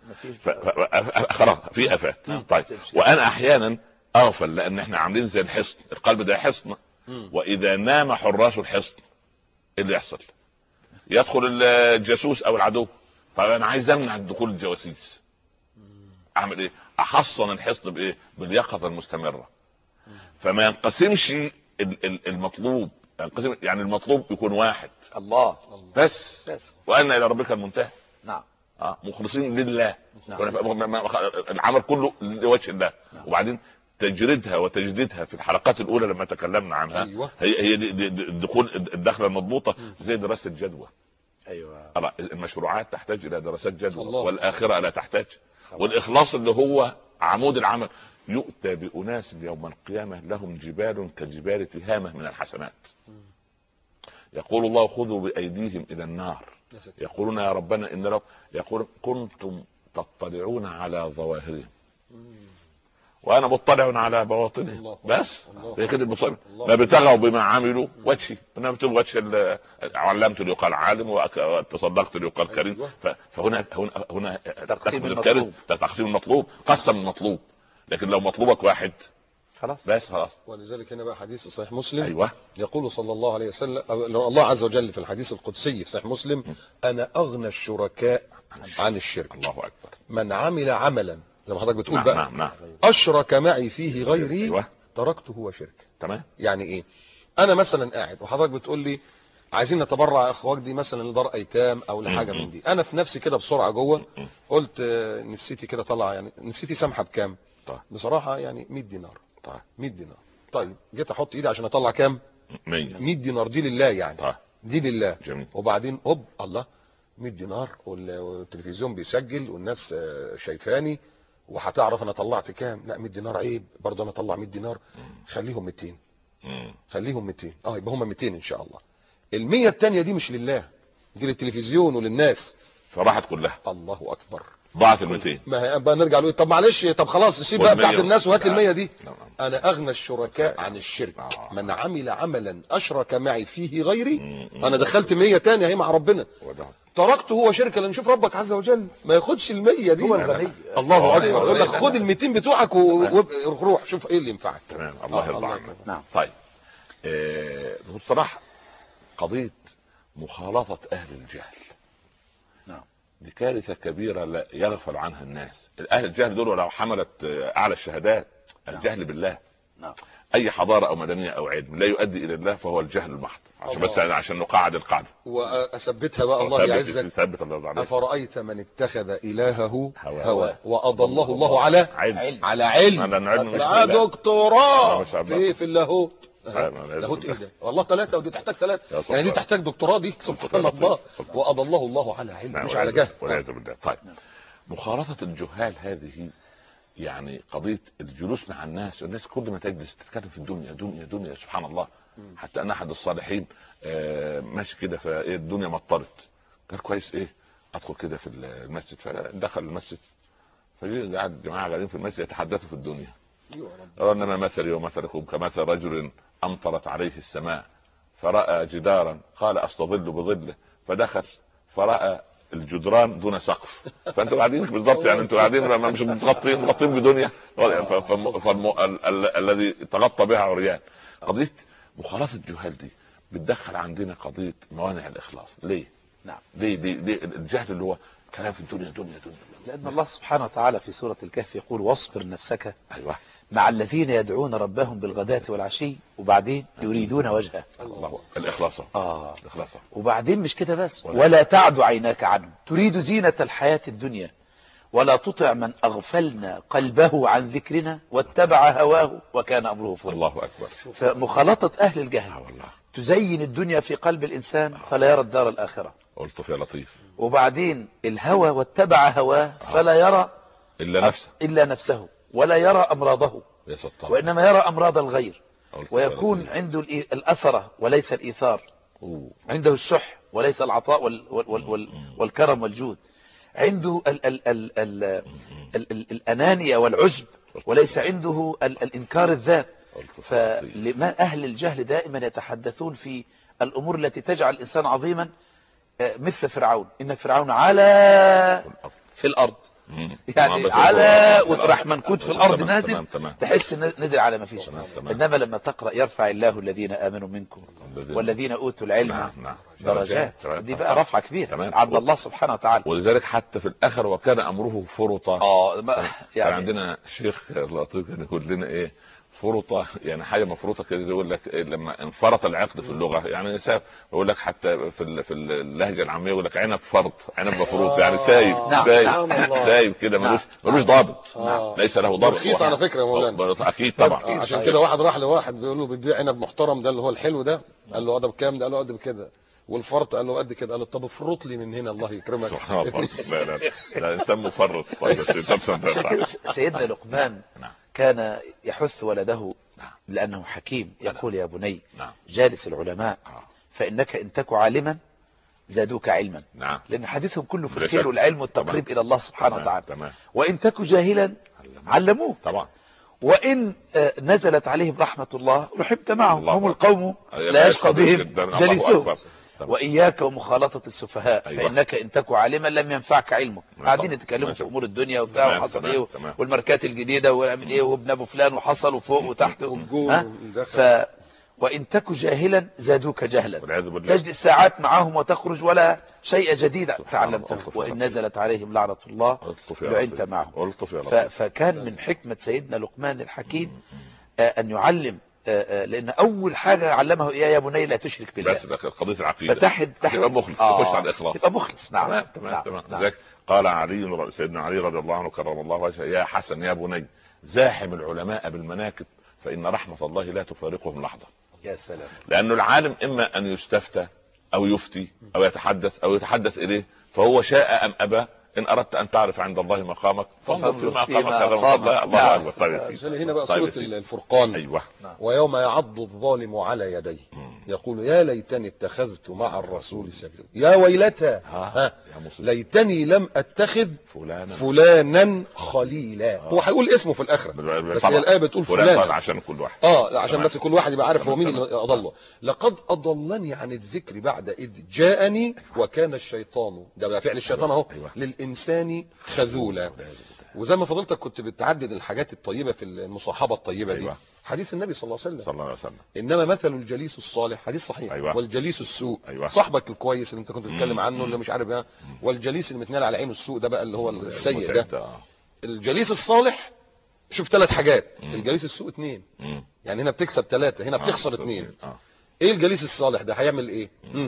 S1: خلاص في افات. طيب وانا احيانا اغفل لان احنا عاملين زي الحصن، القلب ده حصن، واذا نام حراس الحصن ايه اللي يحصل؟ يدخل الجاسوس او العدو. طيب انا عايز امنع دخول الجواسيس، اعمل ايه؟ احصن الحصن بايه؟ باليقظه المستمره. فما ينقسمش المطلوب، ينقسم يعني المطلوب يكون واحد
S2: الله
S1: بس. وان الى ربك المنتهى.
S2: نعم.
S1: مخلصين لله. العمل كله لوجه الله. وبعدين تجريدها وتجديدها في الحلقات الاولى لما تكلمنا عنها. هي دخول الدخله المضبوطه زي دراسه الجدوى. المشروعات تحتاج الى دراسات جدوى والاخره لا تحتاج. والاخلاص اللي هو عمود العمل. يؤتى باناس يوم القيامه لهم جبال كجبال تهامه من الحسنات. يقول الله خذوا بايديهم الى النار يقولون يا ربنا ان يقول كنتم تطلعون على ظواهرهم وانا مطلع على بواطنهم. بس هي كده المصيبه. ما بتغوا بما عملوا وجهي، نمت وجه علمت ليقال عالم وتصدقت ليقال كريم. فهنا تقسيم المطلوب، قسم المطلوب. لكن لو مطلوبك واحد خلاص.
S3: ولذلك هنا بقى حديث صحيح مسلم. يقول صلى الله عليه وسلم الله عز وجل في الحديث القدسي في صحيح مسلم: انا اغنى الشركاء عن الشرك.
S1: الله اكبر.
S3: من عمل عملا زي ما حضرتك بتقول بقى اشرك معي فيه غيري تركته وشركه.
S1: تمام.
S3: يعني ايه؟ انا مثلا قاعد وحضرتك بتقول لي عايزين نتبرع اخوك دي مثلا لدار ايتام او لحاجه من دي. انا في نفسي كده بسرعه جوه قلت نفسيتي كده طلع، يعني نفسيتي سامحه بكام؟ بصراحه يعني 100 دينار. 100 دينار. طيب جيت احط ايدي عشان اطلع كام؟ 100 دينار. دي لله يعني. دي لله.
S1: جميل.
S3: وبعدين الله 100 دينار والتلفزيون بيسجل والناس شايفاني وهتعرف انا طلعت كام. لا 100 دينار عيب برضه انا اطلع 100 دينار. خليهم 200. خليهم 200. يبقى هم 200 ان شاء الله. ال100 الثانيه دي مش لله، دي للتلفزيون وللناس،
S1: فراحت كلها.
S3: الله اكبر.
S1: ضاعت ال 200.
S3: ما بقى نرجع له طب معلش، طب خلاص سيب بقى بتاعت الناس وهات لي ال100 دي. انا اغنى الشركاء عن الشرك. من عمل عملا اشرك معي فيه غيري. انا دخلت 100 تاني اهي مع ربنا، تركته هو شركه. لان شوف ربك عز وجل ما ياخدش ال100 دي.
S2: هو الغني.
S3: الله اكبر. يقول لك خد ال200 بتوعك وروح شوف ايه اللي ينفعك.
S1: تمام. الله يرضى عنك. طيب بصراحه قضيه مخالطة اهل الجهل.
S2: نعم.
S1: دي كارثة كبيرة لا يغفل عنها الناس. اهل الجهل دول لو حملت اعلى الشهادات، الجهل بالله.
S2: نعم.
S1: اي حضارة او مدنية او علم لا يؤدي الى الله فهو الجهل المحض. عشان بس عشان نقاعد القاعدة
S3: واثبتها بقى الله يعزك.
S1: ثبت الله عليك.
S3: افرايت من اتخذ الهه
S1: هواه
S3: واضله الله على علم. لا دكتوراه في اللاهوت. لاهوت ايه ده؟ والله ثلاثة، ودي تحتاج ثلاثة، يعني دي تحتاج دكتوراه دي، سبحان الله. واضله الله على علم مش على جهل.
S1: والعياذ بالله. طيب مخالطة الجهال هذه يعني قضية الجلوس مع الناس. الناس كل ما تجلس تتكلم في الدنيا دنيا دنيا سبحان الله. حتى ان احد الصالحين ماشي كده فالدنيا مطرت، قال كويس ايه ادخل كده في المسجد. فدخل المسجد فقعد جماعة قاعدين في المسجد يتحدثوا في الدنيا. انما مثلي ومثلكم كمثل رجل امطرت عليه السماء فرأى جدارا قال استظل بظله، فدخل فرأى الجدران دون سقف. فانتوا قاعدين بالضبط، يعني انتوا قاعدين مش مغطين بدنيا، الذي تغطى بها عريان. قضيه مخالطه الجهال دي بتدخل عندنا قضيه موانع الاخلاص. ليه؟
S2: نعم.
S1: ليه الجهل اللي هو كلام في الدنيا دنيا.
S2: لان الله سبحانه وتعالى في سورة الكهف يقول واصبر نفسك
S1: ايوه
S2: مع الذين يدعون ربهم بالغداة والعشي وبعدين يريدون وجهه.
S1: الله الاخلاص. الاخلاص.
S2: وبعدين مش كده بس، ولا تعد عيناك عنه تريد زينة الحياة الدنيا ولا تطع من اغفلنا قلبه عن ذكرنا واتبع هواه وكان امره فرطا.
S1: الله اكبر.
S2: فمخالطة اهل الجهل تزين الدنيا في قلب الانسان فلا يرى الدار الاخرة.
S1: قلت يا لطيف.
S2: وبعدين الهوى واتبع هواه فلا يرى الا نفسه ولا يرى امراضه، وانما يرى امراض الغير، ويكون عنده الاثرة وليس الايثار، عنده الشح وليس العطاء والكرم والجود، عنده الانانية والعجب وليس عنده الانكار الذات. فلما اهل الجهل دائما يتحدثون في الامور التي تجعل الانسان عظيما، مثل فرعون. ان فرعون على في الارض، يعني على وراح منكود في الارض نازل، تحس نزل على ما فيش. انما لما تقرأ يرفع الله الذين امنوا منكم والذين اوتوا العلم درجات، دي بقى رفعة كبيرة عبد الله سبحانه وتعالى.
S1: ولذلك حتى في الاخر وكان امره فرطا. يعني عندنا شيخ لطيف كان يقول لنا ايه فرطة، يعني حاجة مفروطة كده. يقول لك لما انفرط العقد في اللغة، يعني يقول لك حتى في اللهجة العامية يقول لك عنب فرط، عنب مفروط، يعني سايب كده ملوش ضابط. ليس له ضابط.
S3: رخيص على فكرة يا مولانا.
S1: اكيد طبعا.
S3: عشان كده واحد راح لواحد بيقول له بتبيع عنب محترم ده اللي هو الحلو ده، قال له ده بكام؟ ده قال له قد كده. والفرط قال له قد كده. قال له طب افرط لي من هنا الله يكرمك.
S1: لا انسان مفرط.
S2: سيدنا لقمان كان يحث ولده لأنه حكيم، يقول يا بني جالس العلماء فإنك إن تك عالما زادوك علما. لأن حديثهم كله في الخير والعلم والتقريب إلى الله سبحانه وتعالى. وإن تك جاهلا علموه طبعا. وإن نزلت عليهم رحمة الله رحمت معهم. هم القوم لا يشقى بهم جلسوه. وإياك ومخالطة السفهاء فإنك إن تكو عالما لم ينفعك علمك. قاعدين يتكلموا في أمور الدنيا وبتاع وحصل إيه والماركات الجديدة وعمل إيه وابن أبو فلان وحصل وفوق وتحت وإن تكو جاهلا زادوك جهلا. تجلس ساعات معهم وتخرج ولا شيء جديد تعلمته. وإن نزلت عليهم لعنة الله لعنت معهم. فكان من حكمة سيدنا لقمان الحكيم أن يعلم، لأن أول حاجة علمه إياه يا بني لا تشرك بالله.
S1: بس قضية العقيدة
S2: تبقى
S1: مخلص. تخش على الإخلاص.
S2: تبقى مخلص. نعم.
S1: تمام. قال علي سيدنا علي رضي الله عنه كرم الله وجهه يا حسن يا بني زاحم العلماء بالمناكب فإن رحمة الله لا تفارقهم لحظة.
S2: يا سلام.
S1: لأنه العالم إما أن يستفتى أو يفتي أو يتحدث إليه، فهو شاء أم أبى. إن أردت أن تعرف عند الله مقامك فانظر في مقامك هذا. الله أكبر. طيب
S3: هنا بقى سورة الفرقان.
S1: أيوة.
S3: ويوم يعض الظالم على يديه يقول يا ليتني اتخذت مع الرسول سبيلا يا ويلتى ليتني لم اتخذ فلانا خليلا. هو هيقول اسمه في الآخرة بس هي الآية بتقول فلان
S1: عشان كل واحد.
S3: عشان بس كل واحد يبقى عارف هو مين اللي أضله. لقد أضلني عن الذكر بعد إذ جاءني وكان الشيطان، ده فعل الشيطان اهو، للإنسان خذولا. وزي ما فضلتك كنت بتعدد الحاجات الطيبة في المصاحبة الطيبة دي.
S1: أيوة.
S3: حديث النبي صلى الله عليه وسلم،
S1: صلى الله عليه وسلم،
S3: انما مثل الجليس الصالح، حديث صحيح.
S1: أيوة.
S3: والجليس السوء،
S1: أيوة.
S3: صاحبك الكويس اللي انت كنت بتتكلم عنه اللي مش عارف ايه، والجليس اللي متنال على عينه السوء ده بقى اللي هو السيء ده. الجليس الصالح شوف 3 حاجات، الجليس السوء 2. يعني هنا بتكسب 3، هنا بتخسر 2. ايه الجليس الصالح ده هيعمل ايه؟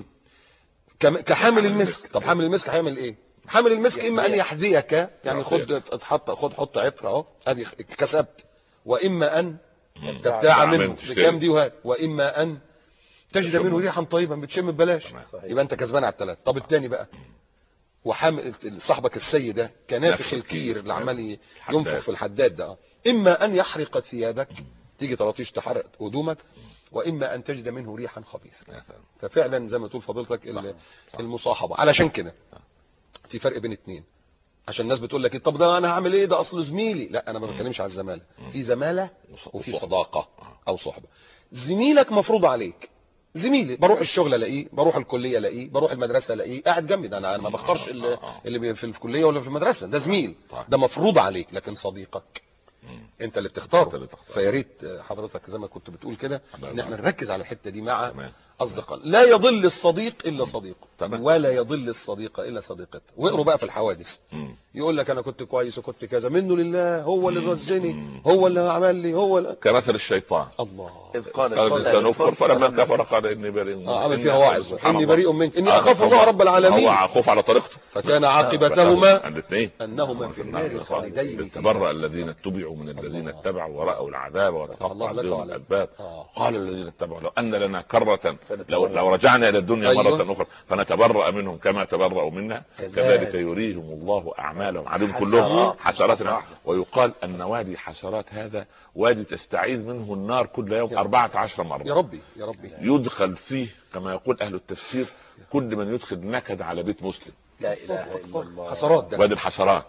S3: كحامل المسك. طب حامل المسك هيعمل ايه؟ حامل المسك اما ان يحذيك، يعني خد حط عطر اهو ادي كسبت، واما ان تبتاع منه بكام دي وهات، واما ان تجد منه ريحا طيبا بتشم ببلاش، يبقى انت كسبان على 3. طب الثاني بقى، وحامل صاحبك السيء ده كنافخ الكير اللي عمال ينفخ في الحداد ده، اما ان يحرق ثيابك، تيجي طراطيش تحرق هدومك، واما ان تجد منه ريحا خبيثه. ففعلا زي ما تقول فضيلتك المصاحبه. علشان كده في فرق بين 2، عشان الناس بتقول لك طب ده انا هعمل ايه، ده اصله زميلي. لا، انا ما بتكلمش على الزماله، في زماله وفي صداقه او صحبه. زميلك مفروض عليك، زميلي بروح الشغل الاقيه، بروح الكليه الاقيه، بروح المدرسه الاقيه قاعد جنبي، ده انا ما بختارش اللي في الكليه ولا في المدرسه، ده زميل، ده مفروض عليك. لكن صديقك انت اللي بتختاره. فيا ريت حضرتك زي ما كنت بتقول كده ان احنا نركز على الحته دي مع اصدقاء. لا يضل الصديق الا صديقه، ولا يضل الصديقه الا صديقته. واقروا بقى في الحوادث، يقول لك انا كنت كويس وكنت كذا، منه لله، هو اللي زوزني، هو اللي عمل لي، هو اللي
S1: كمثل الشيطان.
S3: الله.
S2: إذ قال
S1: الانسان اكفر فلما كفر قال اني بريء منك.
S3: عمل فيها واعظ، اني بريء منك، اني اخاف الله رب العالمين.
S1: هو خوف على طريقته.
S3: فكان عاقبتهما
S1: الاثنين
S3: انهما في النار خالدين.
S1: تبرأ الذين اتبعوا من الذين اتبعوا ورأوا العذاب وتقطع بهم الاسباب. قال الذين اتبعوا لو ان لنا كرة، لو رجعنا الى الدنيا مرة اخرى فنتبرأ منهم كما تبرأوا منا كذلك يريهم الله اعمالهم عليهم كلهم حسرات. ويقال ان وادي حسرات هذا وادي تستعيذ منه النار كل يوم 14 مرة.
S3: يا ربي يا ربي.
S1: يدخل فيه كما يقول اهل التفسير كل من يدخل نكد على بيت مسلم.
S2: لا اله الا الله.
S3: حسرات ده
S1: وادي الحسرات.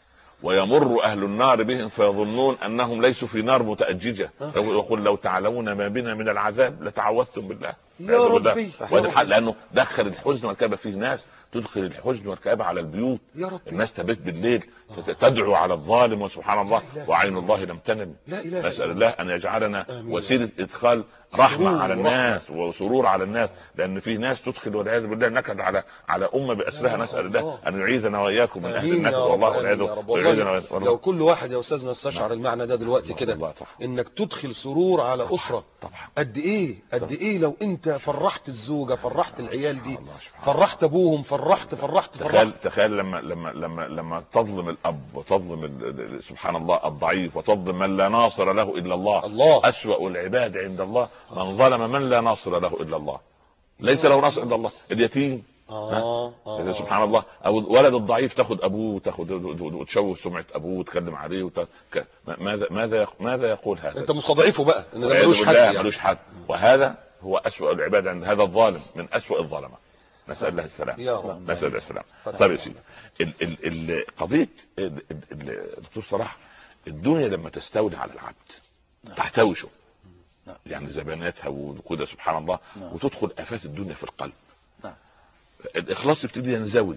S1: ويمر اهل النار بهم فيظنون انهم ليسوا في نار متأججة، يقول لو تعلمون ما بنا من العذاب لتعوذتم بالله
S3: يا ربي.
S1: لانه دخل الحزن والكآبة. فيه ناس تدخل الحزن والكآبة على البيوت،
S3: يا ربي.
S1: الناس تبت بالليل تدعو على الظالم، وسبحان الله وعين الله لم تنم. نسأل الله ان يجعلنا وسيلة ادخال رحمة على الناس وسرور على الناس، لان في ناس تدخل والعياذ بالله نكد على امة باسرها. نسأل الله ان يعيذنا واياكم من اهل النكد والله والعياذ.
S3: لو كل واحد يا استاذنا استشعر المعنى ده دلوقتي كده، انك تدخل سرور على اسرة قد ايه لو انت فرحت الزوجة، فرحت العيال دي، فرحت ابوهم، فرحت.
S1: تخيل لما تظلم الاب وتظلم سبحان الله الضعيف، وتظلم من لا ناصر له الا الله. اسوأ العباد عند الله من ظلم من لا ناصر له الا الله، ليس له ناصر الا الله. اليتيم سبحان الله، او الولد الضعيف تاخد ابوه وتشوه سمعة ابوه وتكلم عليه ماذا يقول هذا؟ انت
S3: مستضعفه بقى ان ده ملوش حد.
S1: وهذا هو اسوأ العباد عند هذا الظالم من اسوأ الظلمه. نسأل الله السلام. نسأل الله السلام. طيب يا سيدي، قضية الدكتور صلاح، الدنيا لما تستولي على العبد تحتوشه، يعني زباناتها وكده سبحان الله، وتدخل آفات الدنيا في القلب. الإخلاص يبتدي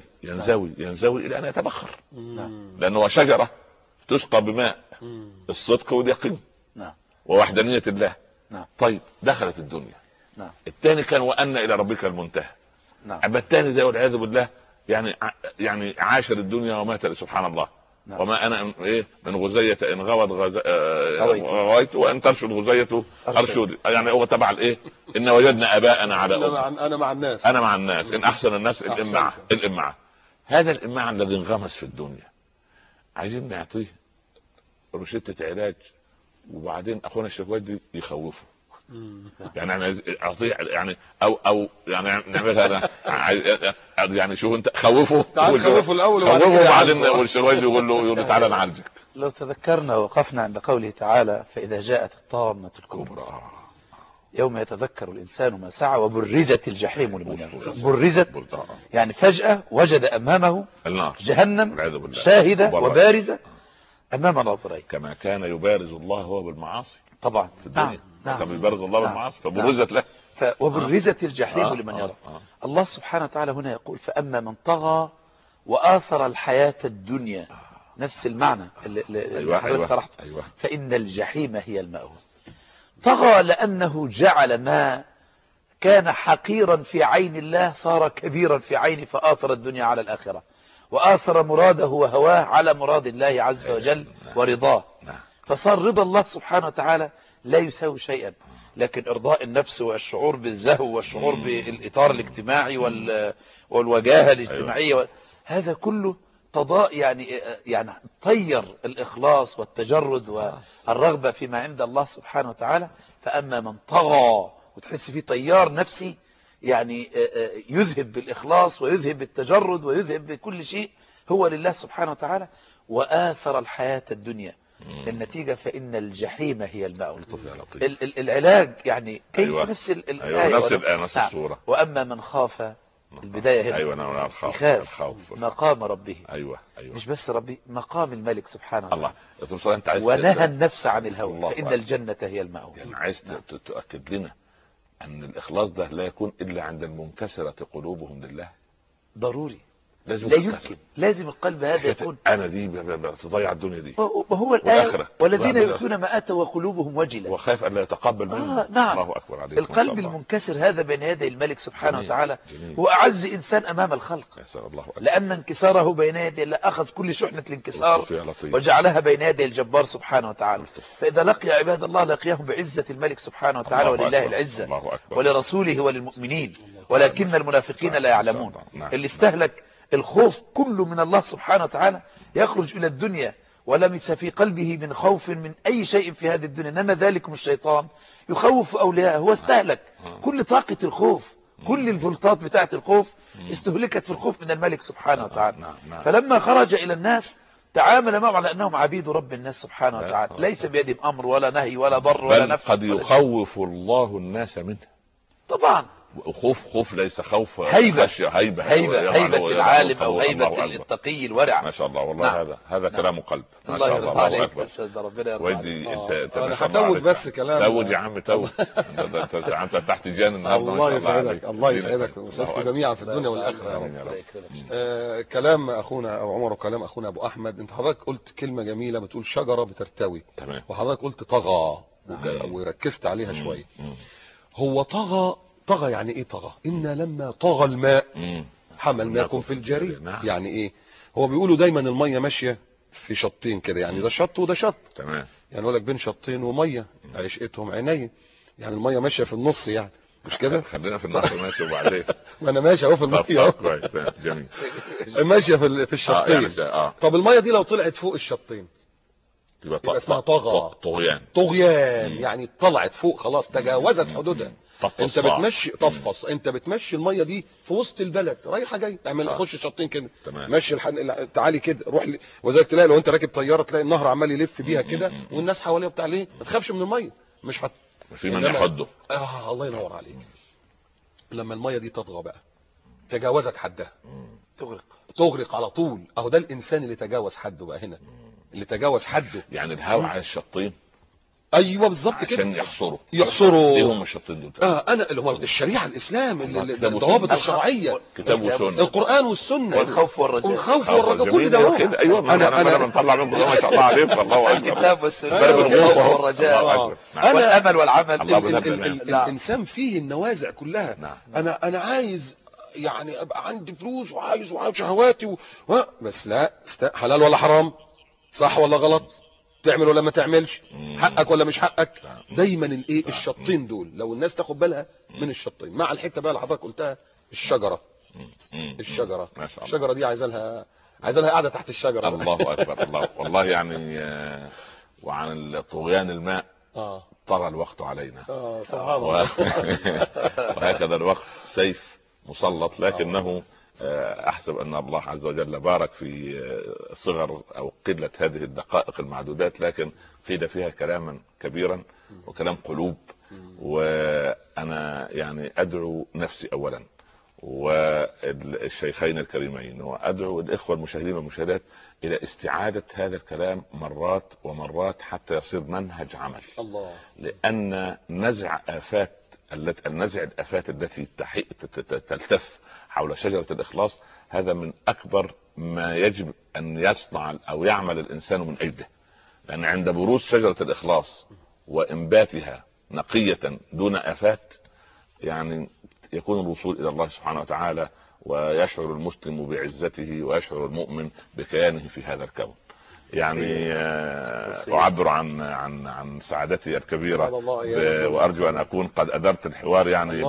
S1: ينزوي إلى أن يتبخر، لأنه شجرة تسقى بماء الصدق واليقين ووحدانية الله. طيب دخلت الدنيا. الثاني كان وأن إلى ربك المنتهى. أما الثاني ده والعياذ بالله يعني عاشر الدنيا ومات سبحان الله. وما انا من غزية ان غويت وان ترشد غزية ارشد. يعني هو تبع ان وجدنا اباءنا على
S3: انا مع الناس
S1: ان احسن الناس الامعة. هذا الامعة الذي انغمس في الدنيا عايزين نعطيه روشتة علاج، وبعدين اخونا الشكوادي يخوفه. يعني انا اعطيه او نعمل هذا يعني شوف انت خوفه
S3: الاول
S1: وبعدين والشواذ يقول له تعالى نعالجك.
S2: لو تذكرنا وقفنا عند قوله تعالى فاذا جاءت الطامة الكبرى يوم يتذكر الانسان ما سعى وبرزت الجحيم لمن يرى. برزت يعني فجأة وجد امامه
S1: النار
S2: جهنم شاهدة وبارزة امام ناظريه،
S1: كما كان يبارز الله هو بالمعاصي
S2: طبعا
S1: في الدنيا. كما يبارز الله بالمعاصي فبرزت له.
S2: وبرزت الجحيم لمن يرى. الله سبحانه وتعالى هنا يقول فأما من طغى وآثر الحياة الدنيا نفس المعنى اللي
S1: أيوة
S2: حضرتك طرحته.
S1: أيوة.
S2: فإن الجحيم هي المأوى. طغى لأنه جعل ما كان حقيرا في عين الله صار كبيرا في عينه، فآثر الدنيا على الآخرة، وآثر مراده وهواه على مراد الله عز وجل ورضاه، فصار رضا الله سبحانه وتعالى لا يساوي شيئا. لكن إرضاء النفس والشعور بالزهو والشعور بالإطار الاجتماعي والوجاهة الاجتماعية هذا كله يعني طير الإخلاص والتجرد والرغبة فيما عند الله سبحانه وتعالى. فأما من طغى وتحس فيه طيار نفسي يعني يذهب بالإخلاص ويذهب بالتجرد ويذهب بكل شيء هو لله سبحانه وتعالى، وآثر الحياة الدنيا، النتيجة فإن الجحيم هي المأوى. العلاج يعني كيف؟
S1: أيوة.
S2: نفس الآية،
S1: أيوة نفس الآية نفس الصورة.
S2: وأما من خاف، البداية هنا
S1: أيوة
S2: يخاف مقام ربه.
S1: أيوة.
S2: مش بس ربي، مقام الملك سبحانه
S1: الله.
S2: وتعالى، ونهى النفس عن الهوى، فإن الجنة هي المأوى.
S1: يعني عايز تؤكد لنا أن الإخلاص ده لا يكون إلا عند المنكسرة قلوبهم لله.
S2: ضروري، لا
S1: يمكن،
S2: لازم القلب هذا يكون.
S1: أنا دي تضيع الدنيا دي،
S2: وهو الآية والذين يؤتون ما آتوا وقلوبهم وجلة
S1: وخايف أن لا يتقبل منه.
S2: نعم.
S1: الله أكبر عليك.
S2: القلب المنكسر هذا بين يدي الملك سبحانه وتعالى هو أعز إنسان أمام الخلق،
S1: الله أكبر.
S2: لأن انكساره بين يدي الله أخذ كل شحنة الانكسار وجعلها بين يدي الجبار سبحانه وتعالى. فإذا لقي عباد الله لقيهم بعزة الملك سبحانه وتعالى، ولله العزة ولرسوله وللمؤمنين ولكن المنافقين لا يعلمون. اللي استهلك الخوف كله من الله سبحانه وتعالى يخرج إلى الدنيا ولمس في قلبه من خوف من أي شيء في هذه الدنيا، إنما ذلكم الشيطان يخوف أولياءه. هو استهلك كل طاقة الخوف، كل الفولتات بتاعة الخوف استهلكت في الخوف من الملك سبحانه وتعالى. فلما خرج إلى الناس تعامل معهم على أنهم عبيد رب الناس سبحانه وتعالى، ليس بيدهم أمر ولا نهي ولا ضر ولا نفع.
S1: قد يخوف الله الناس منه
S2: طبعا.
S1: خوف ليس خوف،
S2: هيبة العالم أو هيبة التقي الورع.
S1: ما شاء الله والله. هذا كلام قلب.
S2: الله يرضى عليك أستاذ، ربنا يرضى عليك.
S3: أنا هتود بس كلام.
S1: تود يا عم تود. أنت تحت جان النهارده.
S3: الله يسعدك، الله يسعدك ويسعدكم جميعا في الدنيا والآخرة. كلام أخونا أو عمر وكلام أخونا أبو أحمد، أنت حضرتك قلت كلمة جميلة بتقول شجرة بترتوي، وحضرتك قلت طغى وركزت عليها شوية. هو طغى يعني ايه طغى؟ إن لما طغى الماء حملناكم في الجارية. يعني ايه؟ هو بيقولوا دايما المية ماشية في شطين كده، يعني ده شط وده شط.
S1: تمام.
S3: يعني يقول لك بين شطين ومية عشقتهم عيني، يعني المية ماشية في النص، يعني مش كده؟
S1: خلينا في النص ماشي. وبعدين ما
S3: انا ماشي اهو في المية اهو.
S1: كويس جميل.
S3: ماشية في الشطين. طب المية دي لو طلعت فوق الشطين يبقى اسمها طغيان. يعني طلعت فوق خلاص، تجاوزت حدودها. انت بتمشي الميه دي في وسط البلد رايحه جايه، تعمل خش الشطين كده، مشي تعالي كده روح وذلك تلاقي لو انت راكب طياره تلاقي النهر عمال يلف بيها كده والناس حواليها بتاع ليه. ما تخافش من الميه، مش
S1: في من يحده.
S3: الله ينور عليك. لما الميه دي تطغى بقى تجاوزت حدها، تغرق على طول. اهو ده الانسان اللي تجاوز حده بقى هنا، اللي تجاوز حده.
S1: يعني الهوى على الشطين.
S3: ايوه بالظبط كده،
S1: عشان
S3: يحصروا.
S1: ايه هم الشطين دول؟
S3: انا اللي هو الشريعه الاسلام، الضوابط الشرعيه،
S1: كتاب وسنه،
S3: القران والسنه،
S2: والخوف والرجاء،
S1: كل ده ايوه. انا بنطلع منكم ما شاء الله عليكم. الله اكبر.
S2: الكتاب والسنه والرجاء والامل والعمل.
S3: الانسان فيه النوازع كلها. انا عايز يعني ابقى عندي فلوس وعايز شهواتي بس لا، حلال ولا حرام، صح ولا غلط، تعمل ولا ما تعملش، حقك ولا مش حقك. دايما الايه الشطين دول لو الناس تاخد بالها من الشطين. مع الحته بقى اللي حضرتك قلتها، الشجره الشجره دي عايزه لها قاعده تحت الشجره.
S1: الله اكبر. الله والله. يعني وعن طغيان الماء طغى الوقت علينا.
S3: سبحان الله.
S1: وهكذا الوقت سيف مسلط، لكنه احسب ان الله عز وجل بارك في صغر او قلة هذه الدقائق المعدودات، لكن قيل فيها كلاما كبيرا وكلام قلوب. وانا يعني ادعو نفسي اولا والشيخين الكريمين، وادعو الاخوة المشاهدين والمشاهدات الى استعادة هذا الكلام مرات حتى يصير منهج عمل.
S3: الله.
S1: لان نزع الافات التي تلتف حول شجرة الإخلاص هذا من أكبر ما يجب ان يصنع او يعمل الانسان من اجله. لان عند بروز شجرة الاخلاص وانباتها نقية دون افات، يعني يكون الوصول الى الله سبحانه وتعالى، ويشعر المسلم بعزته ويشعر المؤمن بكيانه في هذا الكون. يعني اعبر عن سعادتي الكبيره وارجو ان اكون قد ادرت الحوار يعني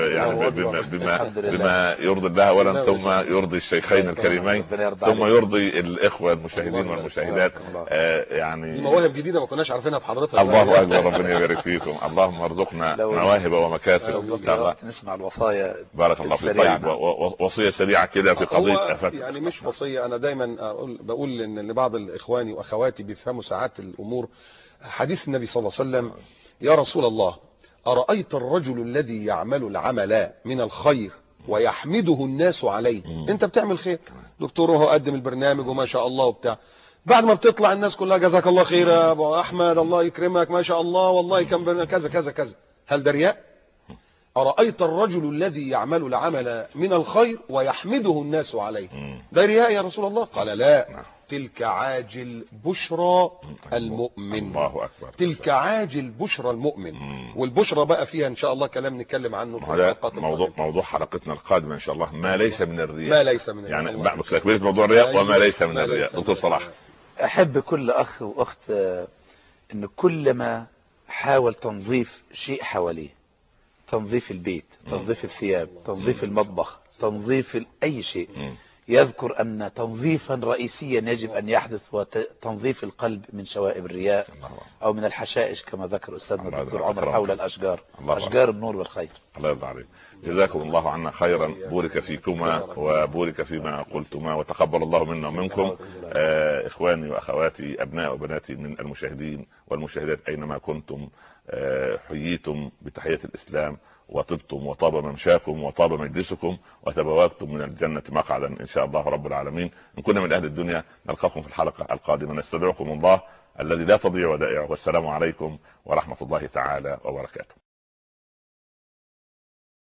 S1: بما يرضي الله اولا، ثم يرضي الشيخين الكريمين، ثم يرضي الاخوه المشاهدين والمشاهدات.
S3: يعني دي مواهب جديده ما كناش عارفينها في حضرتك.
S1: الله اكبر، ربنا يبارك فيكم. اللهم ارزقنا مواهب ومكاسب.
S2: نسمع الوصايا.
S1: بارك الله فيك. طيب وصيه سريعه كده في قضيه افات.
S3: يعني مش وصيه، انا دايما بقول ان لبعض اخواني واخواتي بيفهموا ساعات الامور. حديث النبي صلى الله عليه وسلم: يا رسول الله، ارايت الرجل الذي يعمل العمل من الخير ويحمده الناس عليه. انت بتعمل خير، دكتور وهو قدم البرنامج وما شاء الله وبتاع، بعد ما بتطلع الناس كلها جزاك الله خير يا ابو احمد، الله يكرمك، ما شاء الله، والله كان كذا كذا كذا. هل ده رياء؟ أرأيت الرجل الذي يعمل العمل من الخير ويحمده الناس عليه، ده رياء يا رسول الله؟ قال لا، تلك عاجل بشرى المؤمن.
S1: الله أكبر.
S3: تلك عاجل بشرى المؤمن. والبشرى بقى فيها إن شاء الله كلام نتكلم عنه في الحلقات
S1: موضوع حلقتنا القادمة إن شاء الله، ما ليس من الرياء.
S3: ما ليس من الرياء،
S1: يعني تكبير موضوع الرياء وما ليس من الرياء. دكتور صلاح،
S2: أحب كل أخ وأخت إن كلما حاول تنظيف شيء حواليه، تنظيف البيت، تنظيف الثياب، تنظيف المطبخ، تنظيف أي شيء، يذكر أن تنظيفا رئيسيا يجب أن يحدث هو تنظيف القلب من شوائب الرياء أو من الحشائش كما ذكر أستاذنا الدكتور عمر حول الأشجار، أشجار النور والخير.
S1: الله يرضى عليك. جزاكم الله عنا خيرا، بورك فيكما وبورك فيما قلتما، وتقبل الله منا ومنكم. إخواني وأخواتي، أبناء وبناتي من المشاهدين والمشاهدات أينما كنتم، حييتم بتحية الإسلام، وطبتم وطاب ممشاكم وطاب مجلسكم، وتبوأتم من الجنة مقعدا إن شاء الله رب العالمين. إن كنا من أهل الدنيا نلقاكم في الحلقة القادمة، نستودعكم الله الذي لا تضيع ودائعه، والسلام عليكم ورحمة الله تعالى وبركاته.